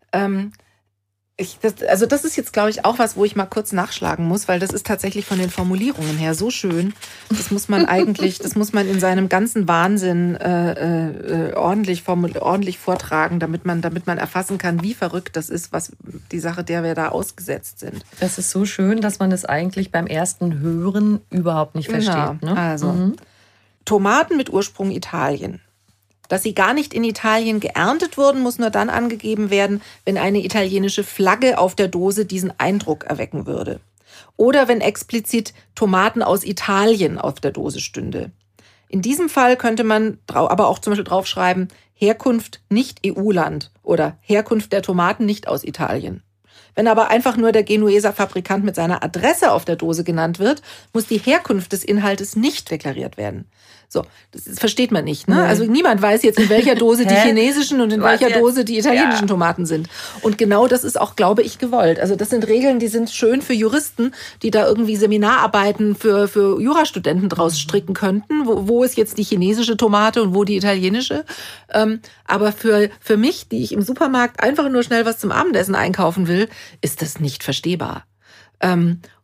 das ist jetzt, glaube ich, auch was, wo ich mal kurz nachschlagen muss, weil das ist tatsächlich von den Formulierungen her so schön. Das muss man in seinem ganzen Wahnsinn ordentlich vortragen, damit man erfassen kann, wie verrückt das ist, was die Sache, der wir da ausgesetzt sind. Das ist so schön, dass man es eigentlich beim ersten Hören überhaupt nicht versteht. Ja, ne? Also Tomaten mit Ursprung Italien. Dass sie gar nicht in Italien geerntet wurden, muss nur dann angegeben werden, wenn eine italienische Flagge auf der Dose diesen Eindruck erwecken würde. Oder wenn explizit Tomaten aus Italien auf der Dose stünde. In diesem Fall könnte man aber auch zum Beispiel draufschreiben, Herkunft nicht EU-Land oder Herkunft der Tomaten nicht aus Italien. Wenn aber einfach nur der Genueser Fabrikant mit seiner Adresse auf der Dose genannt wird, muss die Herkunft des Inhaltes nicht deklariert werden. So, das versteht man nicht, ne? Also niemand weiß jetzt, in welcher Dose die chinesischen und in welcher Dose die italienischen Tomaten sind. Und genau das ist auch, glaube ich, gewollt. Also das sind Regeln, die sind schön für Juristen, die da irgendwie Seminararbeiten für Jurastudenten draus stricken könnten. Wo ist jetzt die chinesische Tomate und wo die italienische? Aber für mich, die ich im Supermarkt einfach nur schnell was zum Abendessen einkaufen will, ist das nicht verstehbar.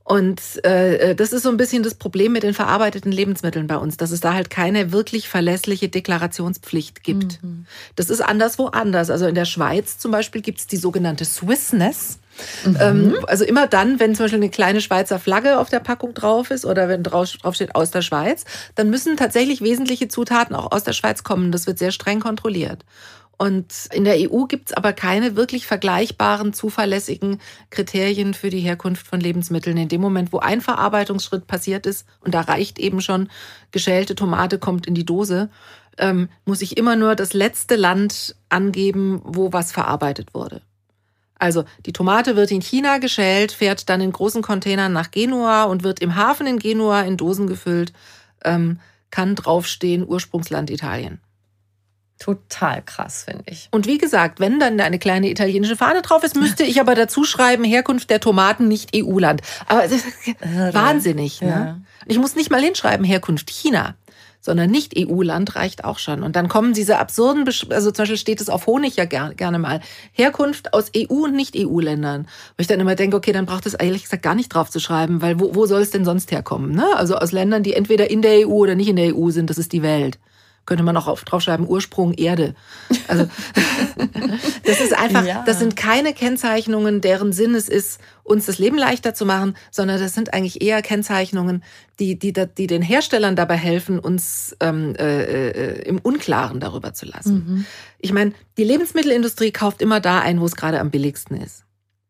Und das ist so ein bisschen das Problem mit den verarbeiteten Lebensmitteln bei uns, dass es da halt keine wirklich verlässliche Deklarationspflicht gibt. Das ist anderswo anders. Also in der Schweiz zum Beispiel gibt es die sogenannte Swissness. Also immer dann, wenn zum Beispiel eine kleine Schweizer Flagge auf der Packung drauf ist oder wenn drauf steht aus der Schweiz, dann müssen tatsächlich wesentliche Zutaten auch aus der Schweiz kommen. Das wird sehr streng kontrolliert. Und in der EU gibt es aber keine wirklich vergleichbaren, zuverlässigen Kriterien für die Herkunft von Lebensmitteln. In dem Moment, wo ein Verarbeitungsschritt passiert ist, und da reicht eben schon, geschälte Tomate kommt in die Dose, muss ich immer nur das letzte Land angeben, wo was verarbeitet wurde. Also die Tomate wird in China geschält, fährt dann in großen Containern nach Genua und wird im Hafen in Genua in Dosen gefüllt, kann draufstehen Ursprungsland Italien. Total krass, finde ich. Und wie gesagt, wenn dann eine kleine italienische Fahne drauf ist, müsste ich aber dazu schreiben, Herkunft der Tomaten, nicht EU-Land. Aber das ist wahnsinnig. Ne? Ich muss nicht mal hinschreiben, Herkunft China, sondern nicht EU-Land reicht auch schon. Und dann kommen diese absurden, also zum Beispiel steht es auf Honig ja gerne mal, Herkunft aus EU- und Nicht-EU-Ländern. Wo ich dann immer denke, okay, dann braucht es ehrlich gesagt gar nicht drauf zu schreiben, weil wo soll es denn sonst herkommen? Ne? Also aus Ländern, die entweder in der EU oder nicht in der EU sind, das ist die Welt. Könnte man auch draufschreiben, Ursprung Erde. Also das ist einfach, das sind keine Kennzeichnungen, deren Sinn es ist, uns das Leben leichter zu machen, sondern das sind eigentlich eher Kennzeichnungen, die den Herstellern dabei helfen, uns im Unklaren darüber zu lassen. Ich meine, die Lebensmittelindustrie kauft immer da ein, wo es gerade am billigsten ist.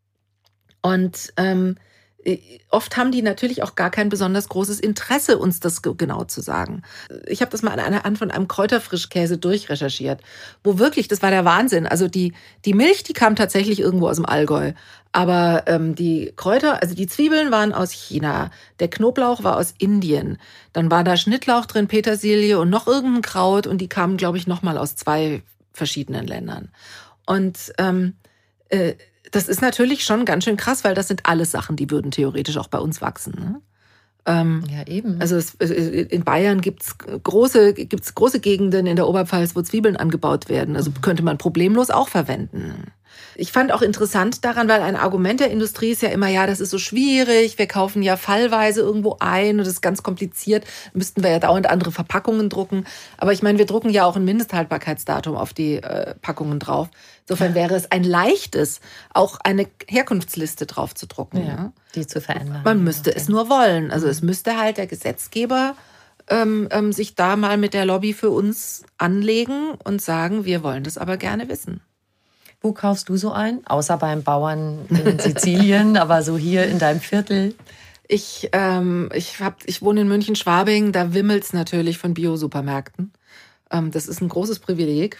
Und oft haben die natürlich auch gar kein besonders großes Interesse, uns das genau zu sagen. Ich habe das mal anhand von einem Kräuterfrischkäse durchrecherchiert, wo wirklich, das war der Wahnsinn, also die Milch, die kam tatsächlich irgendwo aus dem Allgäu, aber die Kräuter, also die Zwiebeln waren aus China, der Knoblauch war aus Indien, dann war da Schnittlauch drin, Petersilie und noch irgendein Kraut und die kamen, glaube ich, nochmal aus 2 verschiedenen Ländern. Und das ist natürlich schon ganz schön krass, weil das sind alles Sachen, die würden theoretisch auch bei uns wachsen. Ne? Ja, eben. Also in Bayern gibt's große Gegenden in der Oberpfalz, wo Zwiebeln angebaut werden. Also könnte man problemlos auch verwenden. Ich fand auch interessant daran, weil ein Argument der Industrie ist ja immer, ja, das ist so schwierig, wir kaufen ja fallweise irgendwo ein und das ist ganz kompliziert, müssten wir ja dauernd andere Verpackungen drucken. Aber ich meine, wir drucken ja auch ein Mindesthaltbarkeitsdatum auf die Packungen drauf. Insofern wäre es ein leichtes, auch eine Herkunftsliste drauf zu drucken. Ja, die zu verändern. Man müsste es nur wollen. Also es müsste halt der Gesetzgeber sich da mal mit der Lobby für uns anlegen und sagen, wir wollen das aber gerne wissen. Wo kaufst du so ein? Außer beim Bauern in Sizilien, aber so hier in deinem Viertel? Ich wohne in München-Schwabing, da wimmelt's natürlich von Bio-Supermärkten. Das ist ein großes Privileg.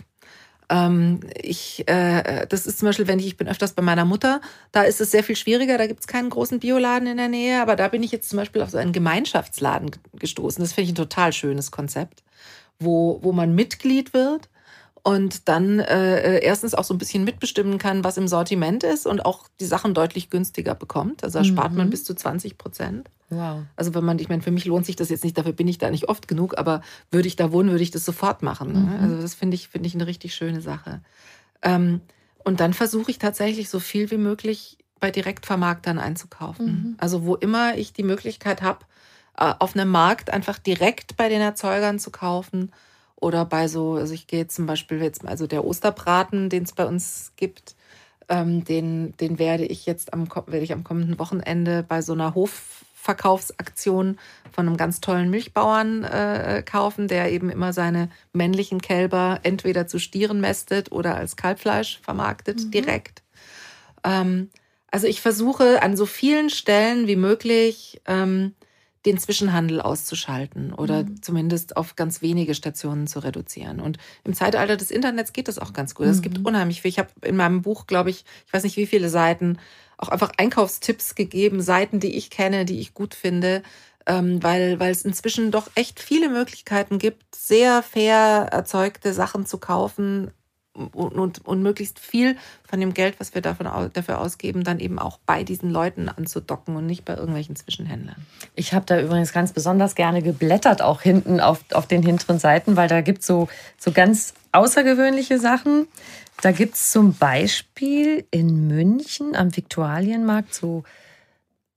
Das ist zum Beispiel, ich bin öfters bei meiner Mutter, da ist es sehr viel schwieriger, da gibt's keinen großen Bioladen in der Nähe, aber da bin ich jetzt zum Beispiel auf so einen Gemeinschaftsladen gestoßen. Das finde ich ein total schönes Konzept, wo man Mitglied wird und dann erstens auch so ein bisschen mitbestimmen kann, was im Sortiment ist und auch die Sachen deutlich günstiger bekommt. Also da spart man bis zu 20%. Wow. Also für mich lohnt sich das jetzt nicht, dafür bin ich da nicht oft genug, aber würde ich da wohnen, würde ich das sofort machen. Ne? Also das finde ich eine richtig schöne Sache. Und dann versuche ich tatsächlich so viel wie möglich bei Direktvermarktern einzukaufen. Also wo immer ich die Möglichkeit habe, auf einem Markt einfach direkt bei den Erzeugern zu kaufen. Oder also ich gehe jetzt zum Beispiel also der Osterbraten, den es bei uns gibt, den werde ich am kommenden Wochenende bei so einer Hofverkaufsaktion von einem ganz tollen Milchbauern kaufen, der eben immer seine männlichen Kälber entweder zu Stieren mästet oder als Kalbfleisch vermarktet, direkt. Also ich versuche an so vielen Stellen wie möglich den Zwischenhandel auszuschalten oder zumindest auf ganz wenige Stationen zu reduzieren. Und im Zeitalter des Internets geht das auch ganz gut. Es gibt unheimlich viel. Ich habe in meinem Buch, glaube ich weiß nicht wie viele Seiten, auch einfach Einkaufstipps gegeben, Seiten, die ich kenne, die ich gut finde, weil es inzwischen doch echt viele Möglichkeiten gibt, sehr fair erzeugte Sachen zu kaufen, und möglichst viel von dem Geld, was wir dafür ausgeben, dann eben auch bei diesen Leuten anzudocken und nicht bei irgendwelchen Zwischenhändlern. Ich habe da übrigens ganz besonders gerne geblättert, auch hinten auf den hinteren Seiten, weil da gibt es so ganz außergewöhnliche Sachen. Da gibt es zum Beispiel in München am Viktualienmarkt so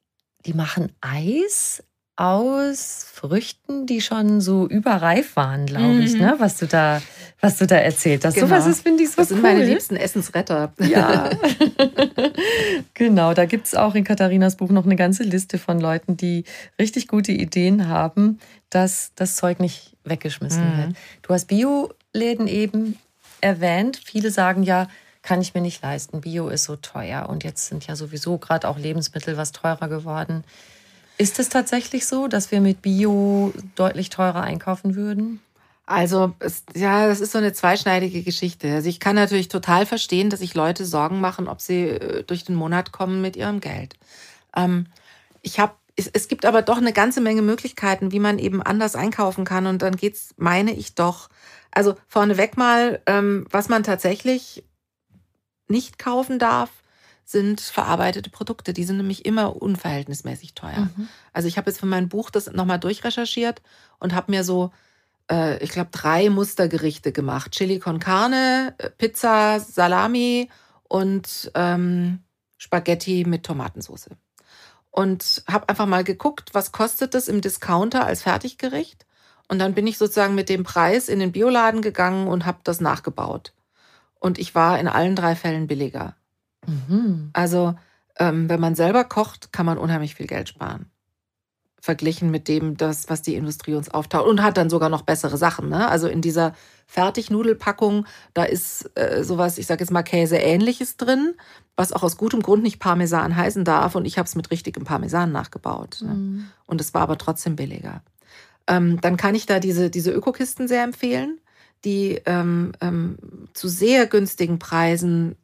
die machen Eis aus Früchten, die schon so überreif waren, glaube ich, ne? Was du da erzählt hast. Genau. Sowas ist, finde ich, so Das sind cool. meine liebsten Essensretter. Ja, genau. Da gibt es auch in Katharinas Buch noch eine ganze Liste von Leuten, die richtig gute Ideen haben, dass das Zeug nicht weggeschmissen wird. Du hast Bioläden eben erwähnt. Viele sagen ja, kann ich mir nicht leisten. Bio ist so teuer. Und jetzt sind ja sowieso gerade auch Lebensmittel was teurer geworden. Ist es tatsächlich so, dass wir mit Bio deutlich teurer einkaufen würden? Also, das ist so eine zweischneidige Geschichte. Also ich kann natürlich total verstehen, dass sich Leute Sorgen machen, ob sie durch den Monat kommen mit ihrem Geld. Es gibt aber doch eine ganze Menge Möglichkeiten, wie man eben anders einkaufen kann. Und dann geht's, meine ich doch, also vorneweg mal, was man tatsächlich nicht kaufen darf, sind verarbeitete Produkte. Die sind nämlich immer unverhältnismäßig teuer. Also ich habe jetzt für mein Buch das nochmal durchrecherchiert und habe mir so, ich glaube, 3 Mustergerichte gemacht. Chili con Carne, Pizza, Salami und Spaghetti mit Tomatensauce. Und habe einfach mal geguckt, was kostet das im Discounter als Fertiggericht. Und dann bin ich sozusagen mit dem Preis in den Bioladen gegangen und habe das nachgebaut. Und ich war in allen 3 Fällen billiger. Also, wenn man selber kocht, kann man unheimlich viel Geld sparen. Verglichen mit dem, was die Industrie uns auftaut. Und hat dann sogar noch bessere Sachen. Ne? Also in dieser Fertignudelpackung, da ist sowas, ich sage jetzt mal Käse-ähnliches drin, was auch aus gutem Grund nicht Parmesan heißen darf. Und ich habe es mit richtigem Parmesan nachgebaut. Ne? Und es war aber trotzdem billiger. Dann kann ich da diese Ökokisten sehr empfehlen, die zu sehr günstigen Preisen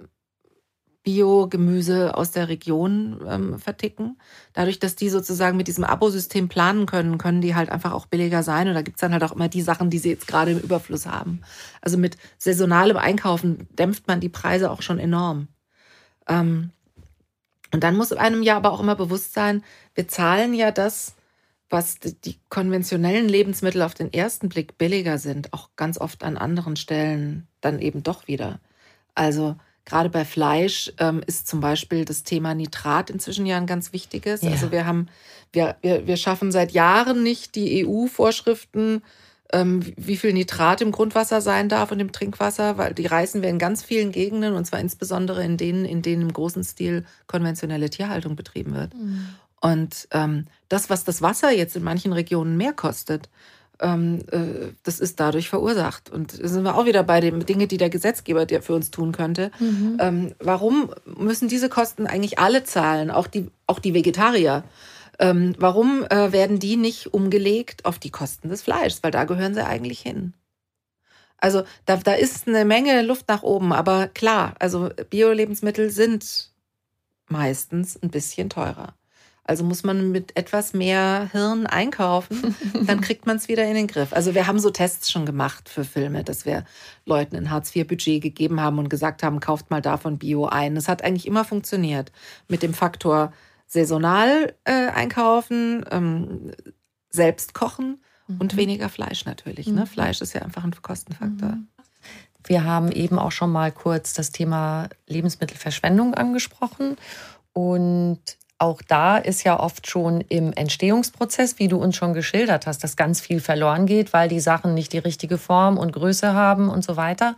Bio-Gemüse aus der Region verticken. Dadurch, dass die sozusagen mit diesem Abosystem planen können die halt einfach auch billiger sein. Und da gibt's dann halt auch immer die Sachen, die sie jetzt gerade im Überfluss haben. Also mit saisonalem Einkaufen dämpft man die Preise auch schon enorm. Und dann muss einem ja aber auch immer bewusst sein, wir zahlen ja das, was die konventionellen Lebensmittel auf den ersten Blick billiger sind, auch ganz oft an anderen Stellen dann eben doch wieder. Also gerade bei Fleisch ist zum Beispiel das Thema Nitrat inzwischen ja ein ganz wichtiges. Ja. Also wir schaffen seit Jahren nicht die EU-Vorschriften, wie viel Nitrat im Grundwasser sein darf und im Trinkwasser, weil die reißen wir in ganz vielen Gegenden, und zwar insbesondere in denen im großen Stil konventionelle Tierhaltung betrieben wird. Und das, was das Wasser jetzt in manchen Regionen mehr kostet, das ist dadurch verursacht. Und da sind wir auch wieder bei den Dingen, die der Gesetzgeber für uns tun könnte. Warum müssen diese Kosten eigentlich alle zahlen, auch die Vegetarier? Warum werden die nicht umgelegt auf die Kosten des Fleischs? Weil da gehören sie eigentlich hin. Also da ist eine Menge Luft nach oben. Aber klar, also Bio-Lebensmittel sind meistens ein bisschen teurer. Also muss man mit etwas mehr Hirn einkaufen, dann kriegt man es wieder in den Griff. Also wir haben so Tests schon gemacht für Filme, dass wir Leuten ein Hartz-IV-Budget gegeben haben und gesagt haben, kauft mal davon Bio ein. Das hat eigentlich immer funktioniert. Mit dem Faktor saisonal einkaufen, selbst kochen und weniger Fleisch natürlich. Ne? Fleisch ist ja einfach ein Kostenfaktor. Wir haben eben auch schon mal kurz das Thema Lebensmittelverschwendung angesprochen. Und auch da ist ja oft schon im Entstehungsprozess, wie du uns schon geschildert hast, dass ganz viel verloren geht, weil die Sachen nicht die richtige Form und Größe haben und so weiter.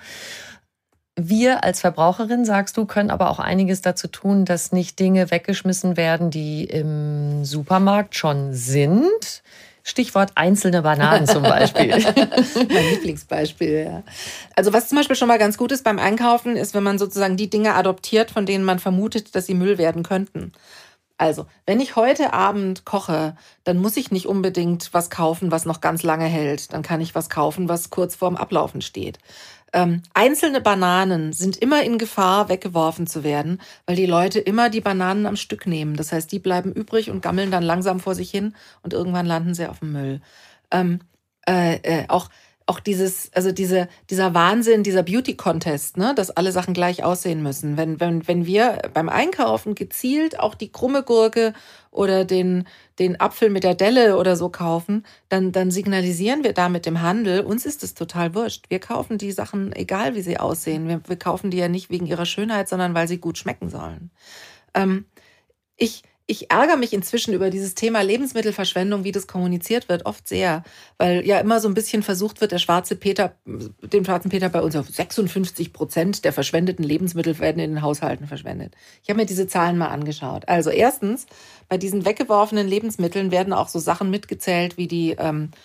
Wir als Verbraucherin, sagst du, können aber auch einiges dazu tun, dass nicht Dinge weggeschmissen werden, die im Supermarkt schon sind. Stichwort einzelne Bananen zum Beispiel. Mein Lieblingsbeispiel, ja. Also was zum Beispiel schon mal ganz gut ist beim Einkaufen, ist, wenn man sozusagen die Dinge adoptiert, von denen man vermutet, dass sie Müll werden könnten. Also, wenn ich heute Abend koche, dann muss ich nicht unbedingt was kaufen, was noch ganz lange hält. Dann kann ich was kaufen, was kurz vorm Ablaufen steht. Einzelne Bananen sind immer in Gefahr, weggeworfen zu werden, weil die Leute immer die Bananen am Stück nehmen. Das heißt, die bleiben übrig und gammeln dann langsam vor sich hin und irgendwann landen sie auf dem Müll. Auch dieser Wahnsinn, dieser Beauty-Contest, ne, dass alle Sachen gleich aussehen müssen. Wenn wir beim Einkaufen gezielt auch die krumme Gurke oder den Apfel mit der Delle oder so kaufen, dann signalisieren wir damit dem Handel, uns ist es total wurscht. Wir kaufen die Sachen, egal wie sie aussehen. Wir kaufen die ja nicht wegen ihrer Schönheit, sondern weil sie gut schmecken sollen. Ich ich ärgere mich inzwischen über dieses Thema Lebensmittelverschwendung, wie das kommuniziert wird, oft sehr, weil ja immer so ein bisschen versucht wird, den schwarzen Peter bei uns auf 56% der verschwendeten Lebensmittel werden in den Haushalten verschwendet. Ich habe mir diese Zahlen mal angeschaut. Also erstens, bei diesen weggeworfenen Lebensmitteln werden auch so Sachen mitgezählt wie die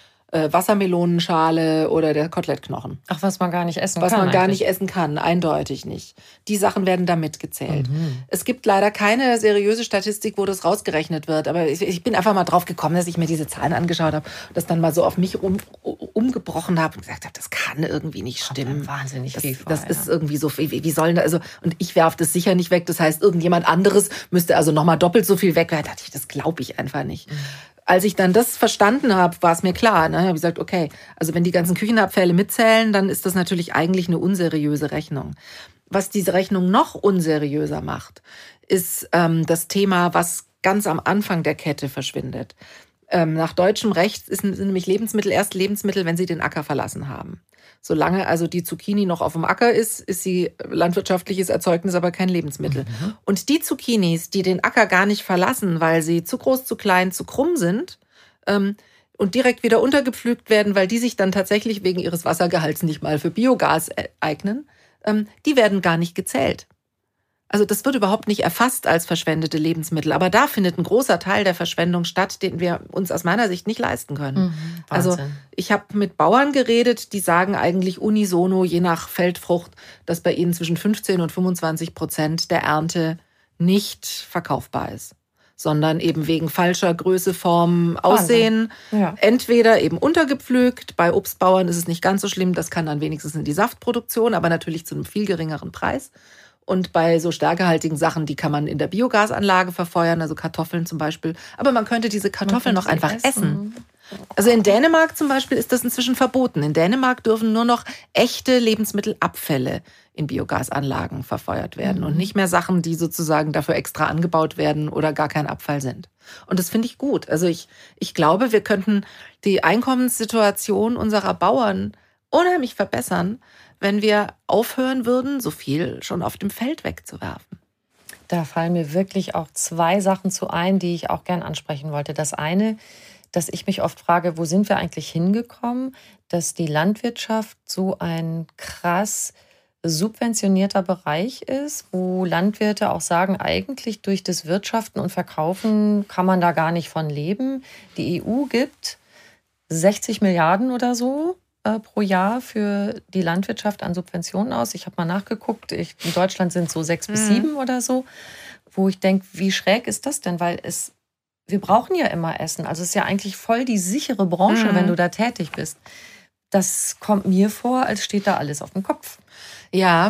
Wassermelonenschale oder der Kotelettknochen. Ach, was man gar nicht essen kann. Was man gar nicht essen kann, eindeutig nicht. Die Sachen werden da mitgezählt. Es gibt leider keine seriöse Statistik, wo das rausgerechnet wird. Aber ich bin einfach mal drauf gekommen, dass ich mir diese Zahlen angeschaut habe, das dann mal so auf mich umgebrochen habe und gesagt habe, das kann irgendwie nicht stimmen. Wahnsinnig viel. Das ist irgendwie so, wie sollen da, also, und ich werfe das sicher nicht weg. Das heißt, irgendjemand anderes müsste also nochmal doppelt so viel weg. Da dachte ich, das glaube ich einfach nicht. Als ich dann das verstanden habe, war es mir klar. Ne? Ich habe gesagt, okay, also wenn die ganzen Küchenabfälle mitzählen, dann ist das natürlich eigentlich eine unseriöse Rechnung. Was diese Rechnung noch unseriöser macht, ist das Thema, was ganz am Anfang der Kette verschwindet. Nach deutschem Recht sind nämlich Lebensmittel erst Lebensmittel, wenn sie den Acker verlassen haben. Solange also die Zucchini noch auf dem Acker ist sie landwirtschaftliches Erzeugnis, aber kein Lebensmittel. Und die Zucchinis, die den Acker gar nicht verlassen, weil sie zu groß, zu klein, zu krumm sind und direkt wieder untergepflügt werden, weil die sich dann tatsächlich wegen ihres Wassergehalts nicht mal für Biogas eignen, die werden gar nicht gezählt. Also das wird überhaupt nicht erfasst als verschwendete Lebensmittel. Aber da findet ein großer Teil der Verschwendung statt, den wir uns aus meiner Sicht nicht leisten können. Also ich habe mit Bauern geredet, die sagen eigentlich unisono, je nach Feldfrucht, dass bei ihnen zwischen 15% und 25% der Ernte nicht verkaufbar ist, sondern eben wegen falscher Größe, Form, Aussehen. Ja. Entweder eben untergepflügt, bei Obstbauern ist es nicht ganz so schlimm, das kann dann wenigstens in die Saftproduktion, aber natürlich zu einem viel geringeren Preis. Und bei so stärkehaltigen Sachen, die kann man in der Biogasanlage verfeuern, also Kartoffeln zum Beispiel. Aber man könnte diese Kartoffeln noch einfach essen. Also in Dänemark zum Beispiel ist das inzwischen verboten. In Dänemark dürfen nur noch echte Lebensmittelabfälle in Biogasanlagen verfeuert werden und nicht mehr Sachen, die sozusagen dafür extra angebaut werden oder gar kein Abfall sind. Und das finde ich gut. Also ich glaube, wir könnten die Einkommenssituation unserer Bauern unheimlich verbessern, wenn wir aufhören würden, so viel schon auf dem Feld wegzuwerfen. Da fallen mir wirklich auch 2 Sachen zu ein, die ich auch gern ansprechen wollte. Das eine, dass ich mich oft frage, wo sind wir eigentlich hingekommen, dass die Landwirtschaft so ein krass subventionierter Bereich ist, wo Landwirte auch sagen, eigentlich durch das Wirtschaften und Verkaufen kann man da gar nicht von leben. Die EU gibt 60 Milliarden oder so pro Jahr für die Landwirtschaft an Subventionen aus. Ich habe mal nachgeguckt, in Deutschland sind es so 6 bis 7 oder so, wo ich denke, wie schräg ist das denn? Weil wir brauchen ja immer Essen. Also es ist ja eigentlich voll die sichere Branche, wenn du da tätig bist. Das kommt mir vor, als steht da alles auf dem Kopf. Ja,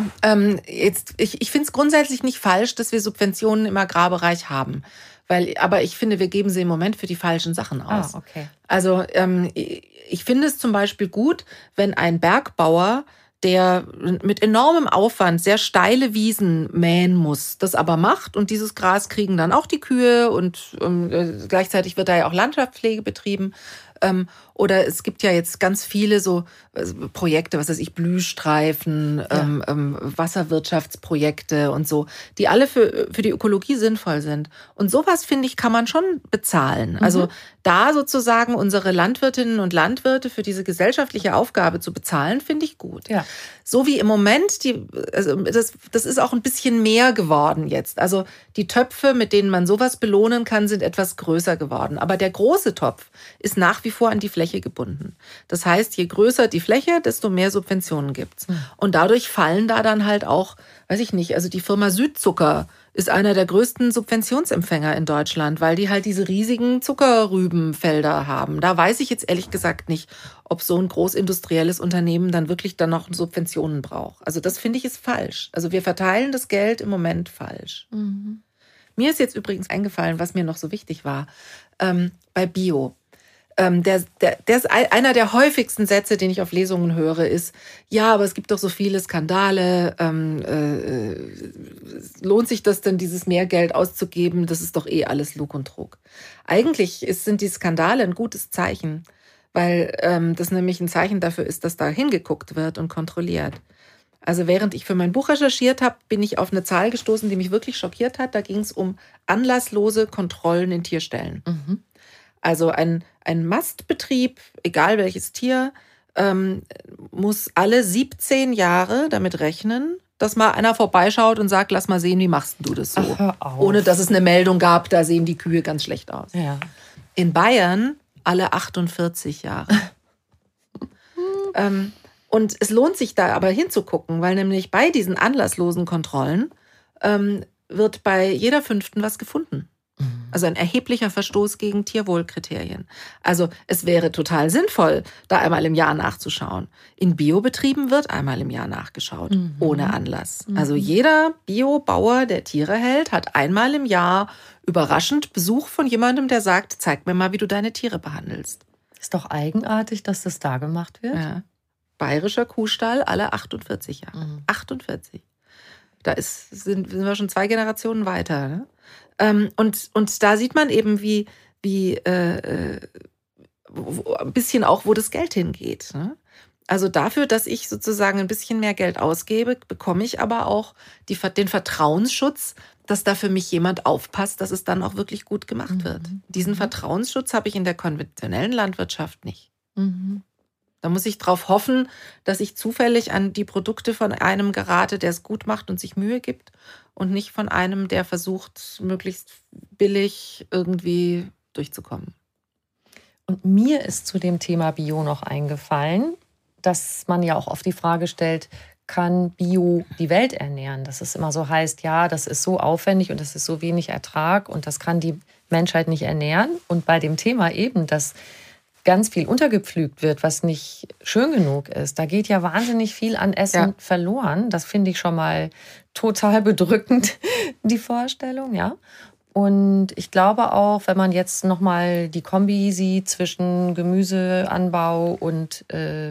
ich finde es grundsätzlich nicht falsch, dass wir Subventionen im Agrarbereich haben. Aber ich finde, wir geben sie im Moment für die falschen Sachen aus. Ah, okay. Also ich finde es zum Beispiel gut, wenn ein Bergbauer, der mit enormem Aufwand sehr steile Wiesen mähen muss, das aber macht und dieses Gras kriegen dann auch die Kühe und gleichzeitig wird da ja auch Landschaftspflege betrieben. Oder es gibt ja jetzt ganz viele so Projekte, was weiß ich, Blühstreifen, Wasserwirtschaftsprojekte und so, die alle für die Ökologie sinnvoll sind. Und sowas, finde ich, kann man schon bezahlen. Also da sozusagen unsere Landwirtinnen und Landwirte für diese gesellschaftliche Aufgabe zu bezahlen, finde ich gut. Ja. So wie im Moment, das ist auch ein bisschen mehr geworden jetzt. Also die Töpfe, mit denen man sowas belohnen kann, sind etwas größer geworden. Aber der große Topf ist nach wie vor an die Fläche gebunden. Das heißt, je größer die Fläche, desto mehr Subventionen gibt's. Und dadurch fallen da dann halt auch, weiß ich nicht, also die Firma Südzucker ist einer der größten Subventionsempfänger in Deutschland, weil die halt diese riesigen Zuckerrübenfelder haben. Da weiß ich jetzt ehrlich gesagt nicht, ob so ein großindustrielles Unternehmen dann wirklich dann noch Subventionen braucht. Also das finde ich ist falsch. Also wir verteilen das Geld im Moment falsch. Mir ist jetzt übrigens eingefallen, was mir noch so wichtig war, bei Bio. Der ist einer der häufigsten Sätze, den ich auf Lesungen höre, ist, ja, aber es gibt doch so viele Skandale, lohnt sich das denn, dieses Mehrgeld auszugeben? Das ist doch eh alles Lug und Trug. Eigentlich sind die Skandale ein gutes Zeichen, weil das nämlich ein Zeichen dafür ist, dass da hingeguckt wird und kontrolliert. Also während ich für mein Buch recherchiert habe, bin ich auf eine Zahl gestoßen, die mich wirklich schockiert hat. Da ging es um anlasslose Kontrollen in Tierställen. Mhm. Also ein Mastbetrieb, egal welches Tier, muss alle 17 Jahre damit rechnen, dass mal einer vorbeischaut und sagt, lass mal sehen, wie machst du das so? Ach, hör auf. Ohne dass es eine Meldung gab, da sehen die Kühe ganz schlecht aus. Ja. In Bayern alle 48 Jahre. Und es lohnt sich da aber hinzugucken, weil nämlich bei diesen anlasslosen Kontrollen wird bei jeder 5. was gefunden. Also ein erheblicher Verstoß gegen Tierwohlkriterien. Also es wäre total sinnvoll, da einmal im Jahr nachzuschauen. In Biobetrieben wird einmal im Jahr nachgeschaut, ohne Anlass. Also jeder Biobauer, der Tiere hält, hat einmal im Jahr überraschend Besuch von jemandem, der sagt, zeig mir mal, wie du deine Tiere behandelst. Ist doch eigenartig, dass das da gemacht wird. Ja. Bayerischer Kuhstall alle 48 Jahre. 48. Da sind wir schon 2 Generationen weiter. Ne? Und da sieht man eben, wie ein bisschen auch, wo das Geld hingeht. Ne? Also dafür, dass ich sozusagen ein bisschen mehr Geld ausgebe, bekomme ich aber auch den Vertrauensschutz, dass da für mich jemand aufpasst, dass es dann auch wirklich gut gemacht wird. Diesen Vertrauensschutz habe ich in der konventionellen Landwirtschaft nicht. Da muss ich drauf hoffen, dass ich zufällig an die Produkte von einem gerate, der es gut macht und sich Mühe gibt und nicht von einem, der versucht, möglichst billig irgendwie durchzukommen. Und mir ist zu dem Thema Bio noch eingefallen, dass man ja auch oft die Frage stellt, kann Bio die Welt ernähren? Dass es immer so heißt, ja, das ist so aufwendig und das ist so wenig Ertrag und das kann die Menschheit nicht ernähren. Und bei dem Thema eben, dass ganz viel untergepflügt wird, was nicht schön genug ist. Da geht ja wahnsinnig viel an Essen verloren. Das finde ich schon mal total bedrückend, die Vorstellung, ja. Und ich glaube auch, wenn man jetzt nochmal die Kombi sieht zwischen Gemüseanbau und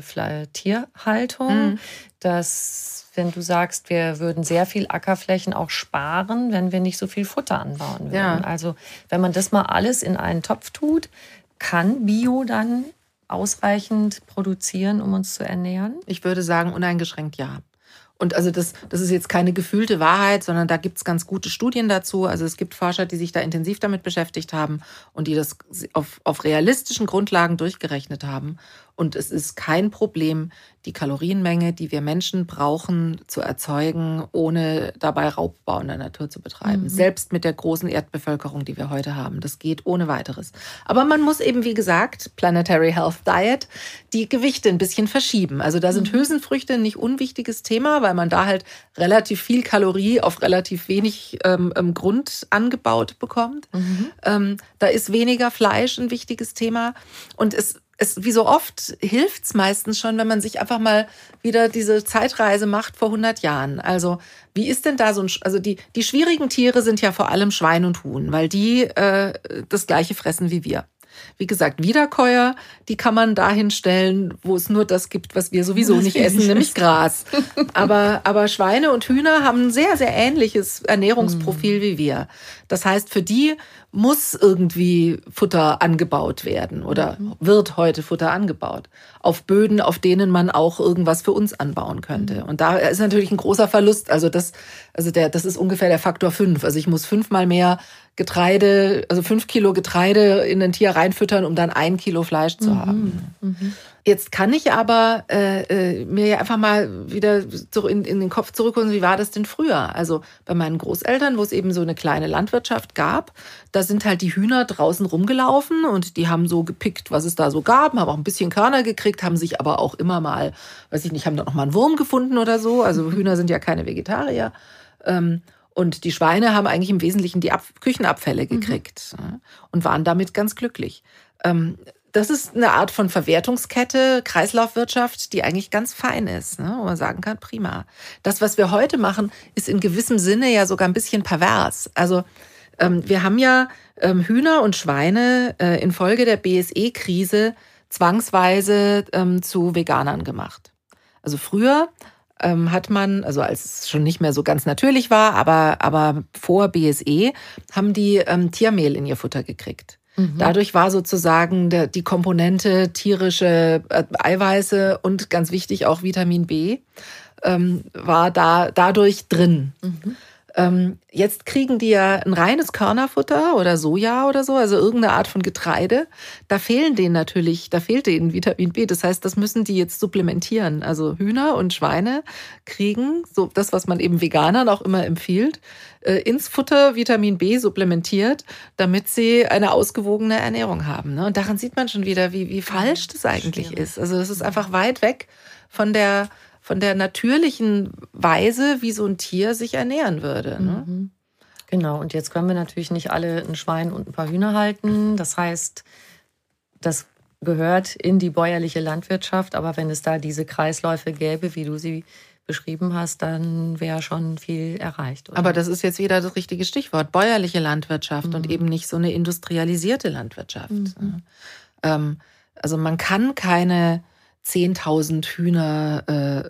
Tierhaltung, dass, wenn du sagst, wir würden sehr viel Ackerflächen auch sparen, wenn wir nicht so viel Futter anbauen würden. Ja. Also wenn man das mal alles in einen Topf tut, kann Bio dann ausreichend produzieren, um uns zu ernähren? Ich würde sagen, uneingeschränkt ja. Und also das ist jetzt keine gefühlte Wahrheit, sondern da gibt es ganz gute Studien dazu. Also es gibt Forscher, die sich da intensiv damit beschäftigt haben und die das auf realistischen Grundlagen durchgerechnet haben. Und es ist kein Problem, die Kalorienmenge, die wir Menschen brauchen, zu erzeugen, ohne dabei Raubbau in der Natur zu betreiben. Selbst mit der großen Erdbevölkerung, die wir heute haben. Das geht ohne weiteres. Aber man muss eben, wie gesagt, Planetary Health Diet, die Gewichte ein bisschen verschieben. Also da sind Hülsenfrüchte ein nicht unwichtiges Thema, weil man da halt relativ viel Kalorie auf relativ wenig Grund angebaut bekommt. Da ist weniger Fleisch ein wichtiges Thema. Und es wie so oft hilft's meistens schon, wenn man sich einfach mal wieder diese Zeitreise macht vor 100 Jahren. Also wie ist denn da also die schwierigen Tiere sind ja vor allem Schwein und Huhn, weil die das Gleiche fressen wie wir. Wie gesagt, Wiederkäuer, die kann man dahin stellen, wo es nur das gibt, was wir sowieso nicht essen, nämlich Gras. Aber Schweine und Hühner haben ein sehr, sehr ähnliches Ernährungsprofil wie wir. Das heißt, für die muss irgendwie Futter angebaut werden oder wird heute Futter angebaut. Auf Böden, auf denen man auch irgendwas für uns anbauen könnte. Und da ist natürlich ein großer Verlust. Also das ist ungefähr der Faktor 5. Also ich muss 5-mal mehr Getreide, also 5 Kilo Getreide in ein Tier reinfüttern, um dann 1 Kilo Fleisch zu haben. Jetzt kann ich aber mir ja einfach mal wieder in den Kopf zurückholen, wie war das denn früher? Also bei meinen Großeltern, wo es eben so eine kleine Landwirtschaft gab, da sind halt die Hühner draußen rumgelaufen und die haben so gepickt, was es da so gab, haben auch ein bisschen Körner gekriegt, haben sich aber auch immer mal, weiß ich nicht, haben da noch mal einen Wurm gefunden oder so. Also Hühner sind ja keine Vegetarier. Und die Schweine haben eigentlich im Wesentlichen die Küchenabfälle gekriegt und waren damit ganz glücklich. Das ist eine Art von Verwertungskette, Kreislaufwirtschaft, die eigentlich ganz fein ist, ne? Wo man sagen kann, prima. Das, was wir heute machen, ist in gewissem Sinne ja sogar ein bisschen pervers. Also wir haben ja Hühner und Schweine infolge der BSE-Krise zwangsweise zu Veganern gemacht. Also früher hat man, also als es schon nicht mehr so ganz natürlich war, aber vor BSE, haben die Tiermehl in ihr Futter gekriegt. Dadurch war sozusagen die Komponente tierische Eiweiße und ganz wichtig auch Vitamin B war dadurch drin. Jetzt kriegen die ja ein reines Körnerfutter oder Soja oder so, also irgendeine Art von Getreide. Da fehlt denen Vitamin B. Das heißt, das müssen die jetzt supplementieren. Also Hühner und Schweine kriegen, so das, was man eben Veganern auch immer empfiehlt, ins Futter Vitamin B supplementiert, damit sie eine ausgewogene Ernährung haben. Ne? Und daran sieht man schon wieder, wie falsch das eigentlich ist. Also das ist einfach weit weg von der natürlichen Weise, wie so ein Tier sich ernähren würde. Ne? Genau, und jetzt können wir natürlich nicht alle ein Schwein und ein paar Hühner halten. Das heißt, das gehört in die bäuerliche Landwirtschaft. Aber wenn es da diese Kreisläufe gäbe, wie du sie beschrieben hast, dann wäre schon viel erreicht. Oder? Aber das ist jetzt wieder das richtige Stichwort, bäuerliche Landwirtschaft und eben nicht so eine industrialisierte Landwirtschaft. Also man kann keine 10.000 Hühner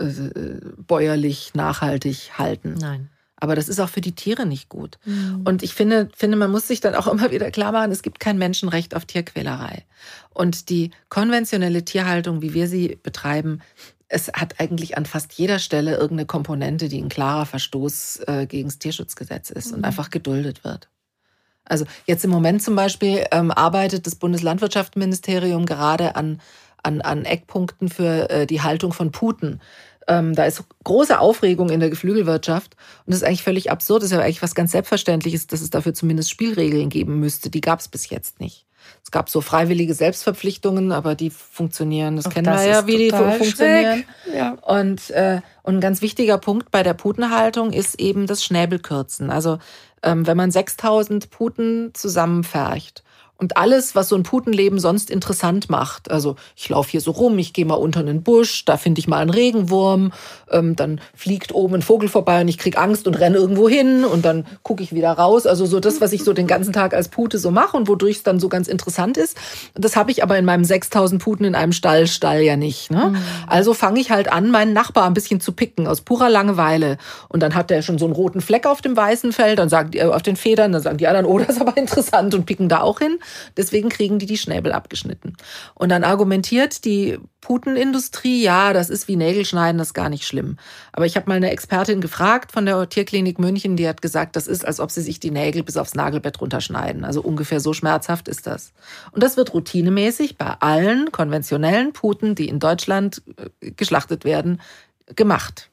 bäuerlich nachhaltig halten. Nein. Aber das ist auch für die Tiere nicht gut. Und ich finde, man muss sich dann auch immer wieder klar machen, es gibt kein Menschenrecht auf Tierquälerei. Und die konventionelle Tierhaltung, wie wir sie betreiben, es hat eigentlich an fast jeder Stelle irgendeine Komponente, die ein klarer Verstoß gegen das Tierschutzgesetz ist und einfach geduldet wird. Also jetzt im Moment zum Beispiel arbeitet das Bundeslandwirtschaftsministerium gerade an Eckpunkten für die Haltung von Puten. Da ist große Aufregung in der Geflügelwirtschaft und das ist eigentlich völlig absurd. Das ist ja eigentlich was ganz Selbstverständliches, dass es dafür zumindest Spielregeln geben müsste. Die gab es bis jetzt nicht. Es gab so freiwillige Selbstverpflichtungen, aber die funktionieren. Das kennen wir ja, wie die funktionieren. Ja. Und ein ganz wichtiger Punkt bei der Putenhaltung ist eben das Schnäbelkürzen. Also wenn man 6.000 Puten zusammenpfercht, und alles, was so ein Putenleben sonst interessant macht. Also ich laufe hier so rum, ich gehe mal unter einen Busch, da finde ich mal einen Regenwurm, dann fliegt oben ein Vogel vorbei und ich kriege Angst und renne irgendwo hin und dann gucke ich wieder raus. Also so das, was ich so den ganzen Tag als Pute so mache und wodurch es dann so ganz interessant ist. Das habe ich aber in meinem 6.000 Puten in einem Stall ja nicht. Ne? Also fange ich halt an, meinen Nachbar ein bisschen zu picken, aus purer Langeweile. Und dann hat der schon so einen roten Fleck auf dem weißen Fell, dann sagen die auf den Federn, dann sagen die anderen, oh, das ist aber interessant und picken da auch hin. Deswegen kriegen die Schnäbel abgeschnitten. Und dann argumentiert die Putenindustrie, ja, das ist wie Nägelschneiden, das ist gar nicht schlimm. Aber ich habe mal eine Expertin gefragt von der Tierklinik München, die hat gesagt, das ist, als ob sie sich die Nägel bis aufs Nagelbett runterschneiden. Also ungefähr so schmerzhaft ist das. Und das wird routinemäßig bei allen konventionellen Puten, die in Deutschland geschlachtet werden, gemacht.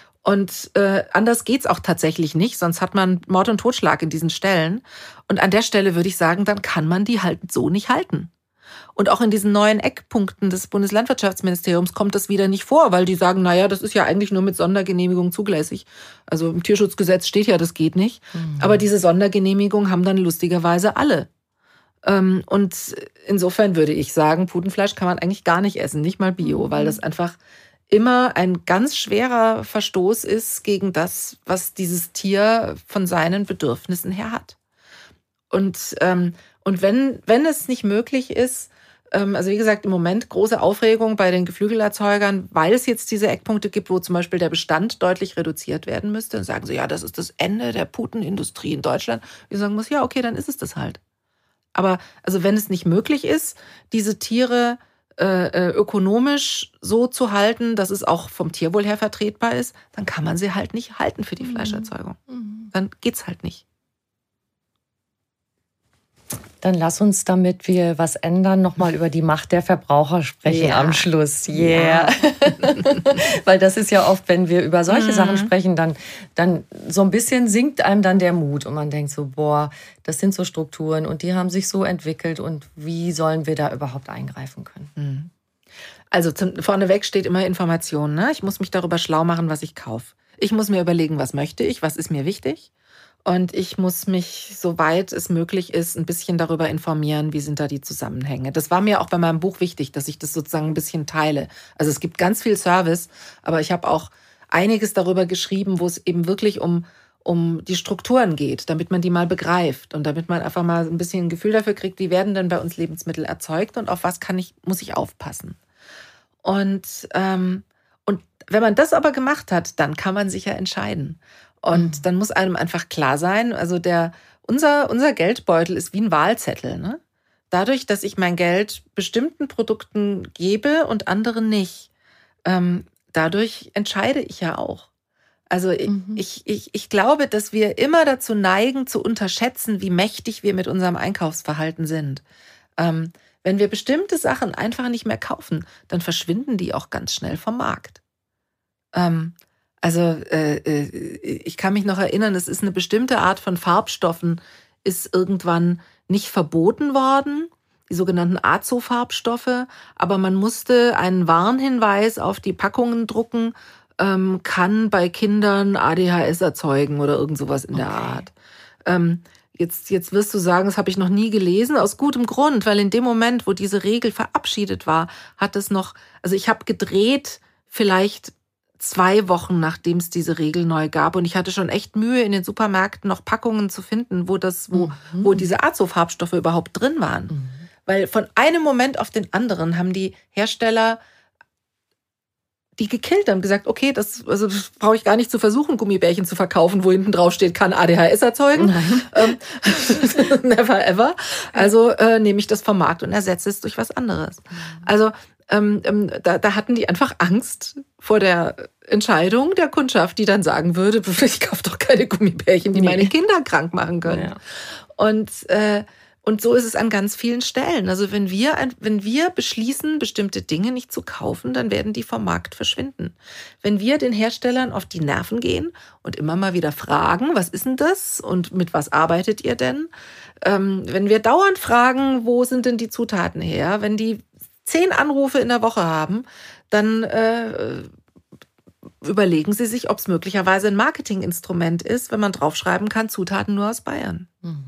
Und anders geht's auch tatsächlich nicht, sonst hat man Mord und Totschlag in diesen Stellen. Und an der Stelle würde ich sagen, dann kann man die halt so nicht halten. Und auch in diesen neuen Eckpunkten des Bundeslandwirtschaftsministeriums kommt das wieder nicht vor, weil die sagen, naja, das ist ja eigentlich nur mit Sondergenehmigung zulässig. Also im Tierschutzgesetz steht ja, das geht nicht. Aber diese Sondergenehmigung haben dann lustigerweise alle. Und insofern würde ich sagen, Putenfleisch kann man eigentlich gar nicht essen, nicht mal Bio, weil das einfach immer ein ganz schwerer Verstoß ist gegen das, was dieses Tier von seinen Bedürfnissen her hat. Und wenn es nicht möglich ist, also wie gesagt, im Moment große Aufregung bei den Geflügelerzeugern, weil es jetzt diese Eckpunkte gibt, wo zum Beispiel der Bestand deutlich reduziert werden müsste. Und sagen sie, ja, das ist das Ende der Putenindustrie in Deutschland. Ich sagen muss, ja, okay, dann ist es das halt. Aber also wenn es nicht möglich ist, diese Tiere ökonomisch so zu halten, dass es auch vom Tierwohl her vertretbar ist, dann kann man sie halt nicht halten für die Fleischerzeugung. Dann geht's halt nicht. Dann lass uns, damit wir was ändern, nochmal über die Macht der Verbraucher sprechen am Schluss. Yeah. Weil das ist ja oft, wenn wir über solche Sachen sprechen, dann so ein bisschen sinkt einem dann der Mut und man denkt so, boah, das sind so Strukturen und die haben sich so entwickelt und wie sollen wir da überhaupt eingreifen können? Also vorneweg steht immer Information. Ne? Ich muss mich darüber schlau machen, was ich kaufe. Ich muss mir überlegen, was möchte ich, was ist mir wichtig. Und ich muss mich, soweit es möglich ist, ein bisschen darüber informieren, wie sind da die Zusammenhänge. Das war mir auch bei meinem Buch wichtig, dass ich das sozusagen ein bisschen teile. Also es gibt ganz viel Service, aber ich habe auch einiges darüber geschrieben, wo es eben wirklich um die Strukturen geht, damit man die mal begreift und damit man einfach mal ein bisschen ein Gefühl dafür kriegt, wie werden denn bei uns Lebensmittel erzeugt und auf was muss ich aufpassen. Und wenn man das aber gemacht hat, dann kann man sich ja entscheiden. Und dann muss einem einfach klar sein, also unser Geldbeutel ist wie ein Wahlzettel. Ne? Dadurch, dass ich mein Geld bestimmten Produkten gebe und anderen nicht, dadurch entscheide ich ja auch. Also ich glaube, dass wir immer dazu neigen, zu unterschätzen, wie mächtig wir mit unserem Einkaufsverhalten sind. Wenn wir bestimmte Sachen einfach nicht mehr kaufen, dann verschwinden die auch ganz schnell vom Markt. Ich kann mich noch erinnern, es ist eine bestimmte Art von Farbstoffen, ist irgendwann nicht verboten worden, die sogenannten Azo-Farbstoffe, aber man musste einen Warnhinweis auf die Packungen drucken, kann bei Kindern ADHS erzeugen oder irgend sowas in der Art. Jetzt wirst du sagen, das habe ich noch nie gelesen, aus gutem Grund, weil in dem Moment, wo diese Regel verabschiedet war, hat es noch, also ich habe gedreht, vielleicht 2 Wochen, nachdem es diese Regel neu gab, und ich hatte schon echt Mühe, in den Supermärkten noch Packungen zu finden, wo diese Azo-Farbstoffe überhaupt drin waren. Weil von einem Moment auf den anderen haben die Hersteller die gekillt, haben gesagt, okay, das brauche ich gar nicht zu versuchen, Gummibärchen zu verkaufen, wo hinten drauf steht, kann ADHS erzeugen. Never ever. Also nehme ich das vom Markt und ersetze es durch was anderes. Also da hatten die einfach Angst vor der Entscheidung der Kundschaft, die dann sagen würde, ich kaufe doch keine Gummibärchen, die meine Kinder krank machen können. Ja. Und so ist es an ganz vielen Stellen. Also wenn wir beschließen, bestimmte Dinge nicht zu kaufen, dann werden die vom Markt verschwinden. Wenn wir den Herstellern auf die Nerven gehen und immer mal wieder fragen, was ist denn das und mit was arbeitet ihr denn? Wenn wir dauernd fragen, wo sind denn die Zutaten her? Wenn die 10 Anrufe in der Woche haben, dann überlegen sie sich, ob es möglicherweise ein Marketinginstrument ist, wenn man draufschreiben kann, Zutaten nur aus Bayern.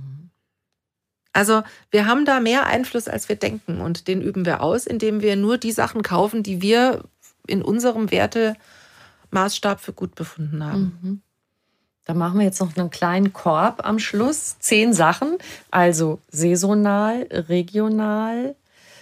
Also wir haben da mehr Einfluss, als wir denken, und den üben wir aus, indem wir nur die Sachen kaufen, die wir in unserem Wertemaßstab für gut befunden haben. Da machen wir jetzt noch einen kleinen Korb am Schluss. 10 Sachen, also saisonal, regional,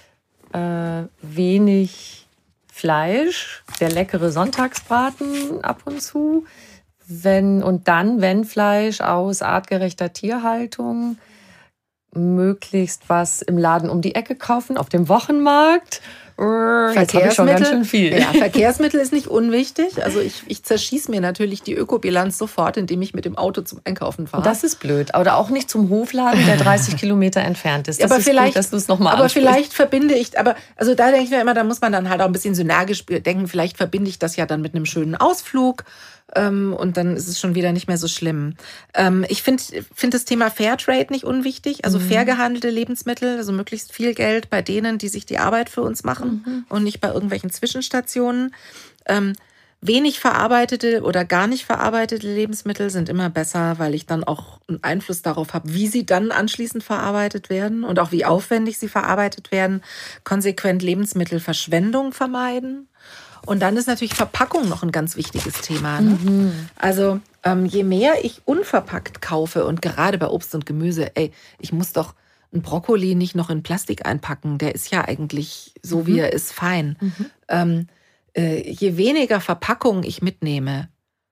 wenig Fleisch, der leckere Sonntagsbraten ab und zu, wenn Fleisch aus artgerechter Tierhaltung, möglichst was im Laden um die Ecke kaufen, auf dem Wochenmarkt. Jetzt habe ich schon ganz schön viel. Ja, Verkehrsmittel ist nicht unwichtig. Also ich zerschieße mir natürlich die Ökobilanz sofort, indem ich mit dem Auto zum Einkaufen fahre. Das ist blöd. Oder auch nicht zum Hofladen, der 30 Kilometer entfernt ist. Das aber ist vielleicht, gut, dass du es nochmal ansprichst. Aber vielleicht verbinde ich, also da denke ich mir immer, da muss man dann halt auch ein bisschen synergisch denken, vielleicht verbinde ich das ja dann mit einem schönen Ausflug. Und dann ist es schon wieder nicht mehr so schlimm. Ich finde das Thema Fairtrade nicht unwichtig, also fair gehandelte Lebensmittel, also möglichst viel Geld bei denen, die sich die Arbeit für uns machen und nicht bei irgendwelchen Zwischenstationen. Wenig verarbeitete oder gar nicht verarbeitete Lebensmittel sind immer besser, weil ich dann auch einen Einfluss darauf habe, wie sie dann anschließend verarbeitet werden und auch wie aufwendig sie verarbeitet werden. Konsequent Lebensmittelverschwendung vermeiden. Und dann ist natürlich Verpackung noch ein ganz wichtiges Thema. Ne? Also je mehr ich unverpackt kaufe, und gerade bei Obst und Gemüse, ich muss doch einen Brokkoli nicht noch in Plastik einpacken, der ist ja eigentlich so, wie er ist, fein. Je weniger Verpackung ich mitnehme,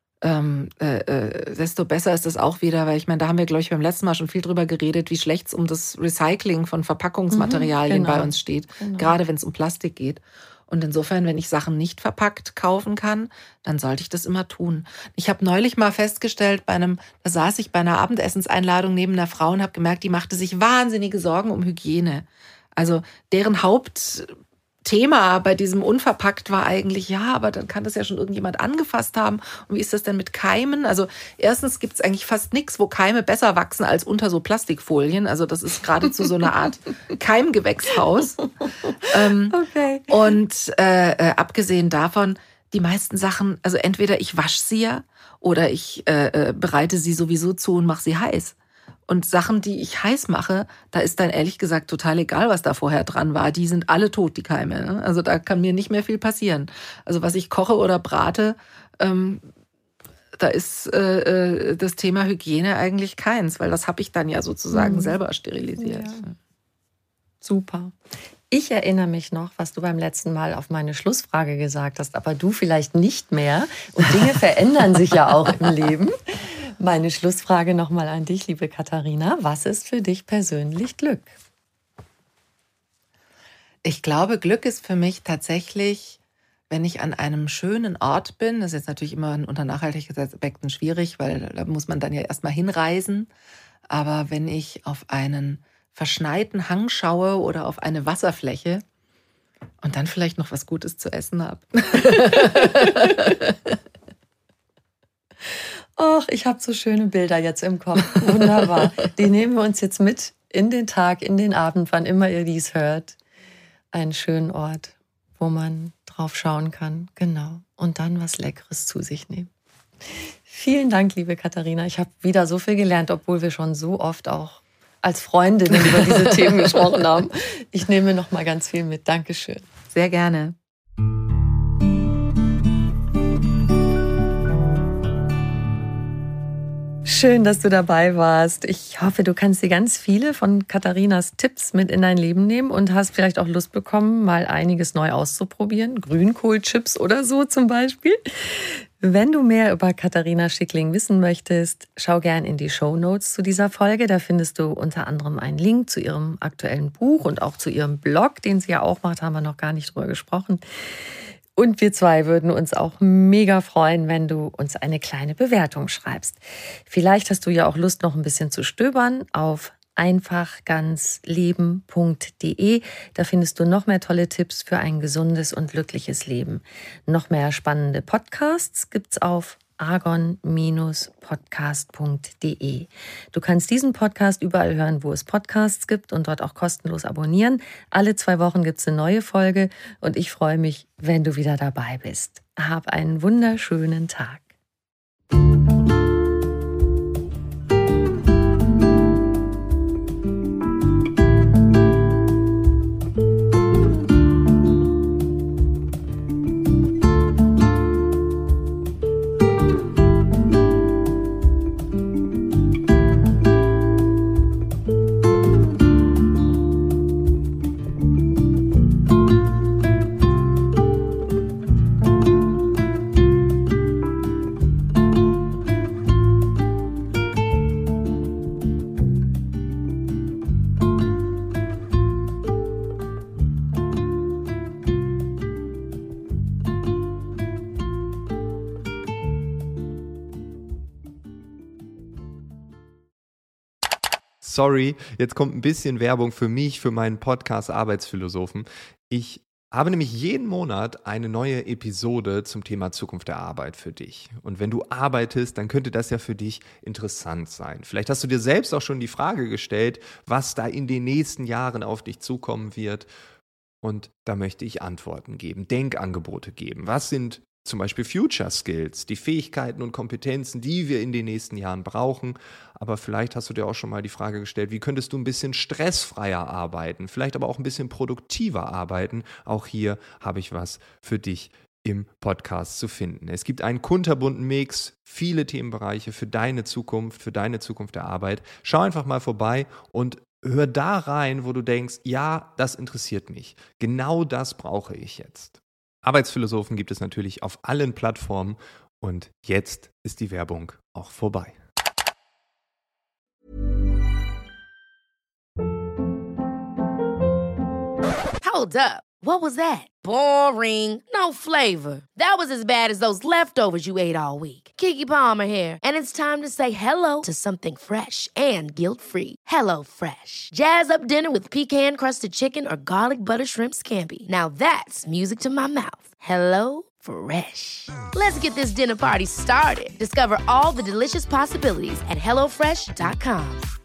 desto besser ist das auch wieder, weil ich meine, da haben wir, glaube ich, beim letzten Mal schon viel drüber geredet, wie schlecht es um das Recycling von Verpackungsmaterialien bei uns steht, gerade wenn es um Plastik geht. Und insofern, wenn ich Sachen nicht verpackt kaufen kann, dann sollte ich das immer tun. Ich habe neulich mal festgestellt, da saß ich bei einer Abendessenseinladung neben einer Frau und habe gemerkt, die machte sich wahnsinnige Sorgen um Hygiene. Also deren Hauptthema bei diesem Unverpackt war eigentlich, ja, aber dann kann das ja schon irgendjemand angefasst haben. Und wie ist das denn mit Keimen? Also erstens gibt es eigentlich fast nichts, wo Keime besser wachsen als unter so Plastikfolien. Also das ist geradezu so eine Art Keimgewächshaus. Okay. Und abgesehen davon, die meisten Sachen, also entweder ich wasche sie ja oder ich bereite sie sowieso zu und mache sie heiß. Und Sachen, die ich heiß mache, da ist dann ehrlich gesagt total egal, was da vorher dran war. Die sind alle tot, die Keime. Ne? Also da kann mir nicht mehr viel passieren. Also was ich koche oder brate, da ist das Thema Hygiene eigentlich keins, weil das habe ich dann ja sozusagen selber sterilisiert. Ja. Super. Ich erinnere mich noch, was du beim letzten Mal auf meine Schlussfrage gesagt hast, aber du vielleicht nicht mehr. Und Dinge verändern sich ja auch im Leben. Meine Schlussfrage nochmal an dich, liebe Katharina. Was ist für dich persönlich Glück? Ich glaube, Glück ist für mich tatsächlich wenn ich an einem schönen Ort bin. Das ist jetzt natürlich immer unter Nachhaltigkeitsaspekten schwierig, weil da muss man dann ja erstmal hinreisen. Aber wenn ich auf einen verschneiten Hang schaue oder auf eine Wasserfläche und dann vielleicht noch was Gutes zu essen habe. Och, ich habe so schöne Bilder jetzt im Kopf. Wunderbar. Die nehmen wir uns jetzt mit in den Tag, in den Abend, wann immer ihr dies hört. Einen schönen Ort, wo man drauf schauen kann. Genau. Und dann was Leckeres zu sich nehmen. Vielen Dank, liebe Katharina. Ich habe wieder so viel gelernt, obwohl wir schon so oft auch als Freundinnen über diese Themen gesprochen haben. Ich nehme noch mal ganz viel mit. Dankeschön. Sehr gerne. Schön, dass du dabei warst. Ich hoffe, du kannst dir ganz viele von Katharinas Tipps mit in dein Leben nehmen und hast vielleicht auch Lust bekommen, mal einiges neu auszuprobieren. Grünkohlchips oder so zum Beispiel. Wenn du mehr über Katharina Schickling wissen möchtest, schau gern in die Shownotes zu dieser Folge. Da findest du unter anderem einen Link zu ihrem aktuellen Buch und auch zu ihrem Blog, den sie ja auch macht, haben wir noch gar nicht drüber gesprochen. Und wir zwei würden uns auch mega freuen, wenn du uns eine kleine Bewertung schreibst. Vielleicht hast du ja auch Lust, noch ein bisschen zu stöbern auf einfachganzleben.de. Da findest du noch mehr tolle Tipps für ein gesundes und glückliches Leben. Noch mehr spannende Podcasts gibt's auf argon-podcast.de. Du kannst diesen Podcast überall hören, wo es Podcasts gibt und dort auch kostenlos abonnieren. Alle 2 Wochen gibt's eine neue Folge und ich freue mich, wenn du wieder dabei bist. Hab einen wunderschönen Tag. Sorry, jetzt kommt ein bisschen Werbung für mich, für meinen Podcast Arbeitsphilosophen. Ich habe nämlich jeden Monat eine neue Episode zum Thema Zukunft der Arbeit für dich. Und wenn du arbeitest, dann könnte das ja für dich interessant sein. Vielleicht hast du dir selbst auch schon die Frage gestellt, was da in den nächsten Jahren auf dich zukommen wird. Und da möchte ich Antworten geben, Denkangebote geben. Was sind zum Beispiel Future Skills, die Fähigkeiten und Kompetenzen, die wir in den nächsten Jahren brauchen. Aber vielleicht hast du dir auch schon mal die Frage gestellt, wie könntest du ein bisschen stressfreier arbeiten, vielleicht aber auch ein bisschen produktiver arbeiten. Auch hier habe ich was für dich im Podcast zu finden. Es gibt einen kunterbunten Mix, viele Themenbereiche für deine Zukunft der Arbeit. Schau einfach mal vorbei und hör da rein, wo du denkst, ja, das interessiert mich. Genau das brauche ich jetzt. Arbeitsphilosophen gibt es natürlich auf allen Plattformen und jetzt ist die Werbung auch vorbei. Hold up. What was that? Boring. No flavor. That was as bad as those leftovers you ate all week. Keke Palmer here, and it's time to say hello to something fresh and guilt-free. HelloFresh. Jazz up dinner with pecan-crusted chicken or garlic butter shrimp scampi. Now that's music to my mouth. HelloFresh. Let's get this dinner party started. Discover all the delicious possibilities at HelloFresh.com.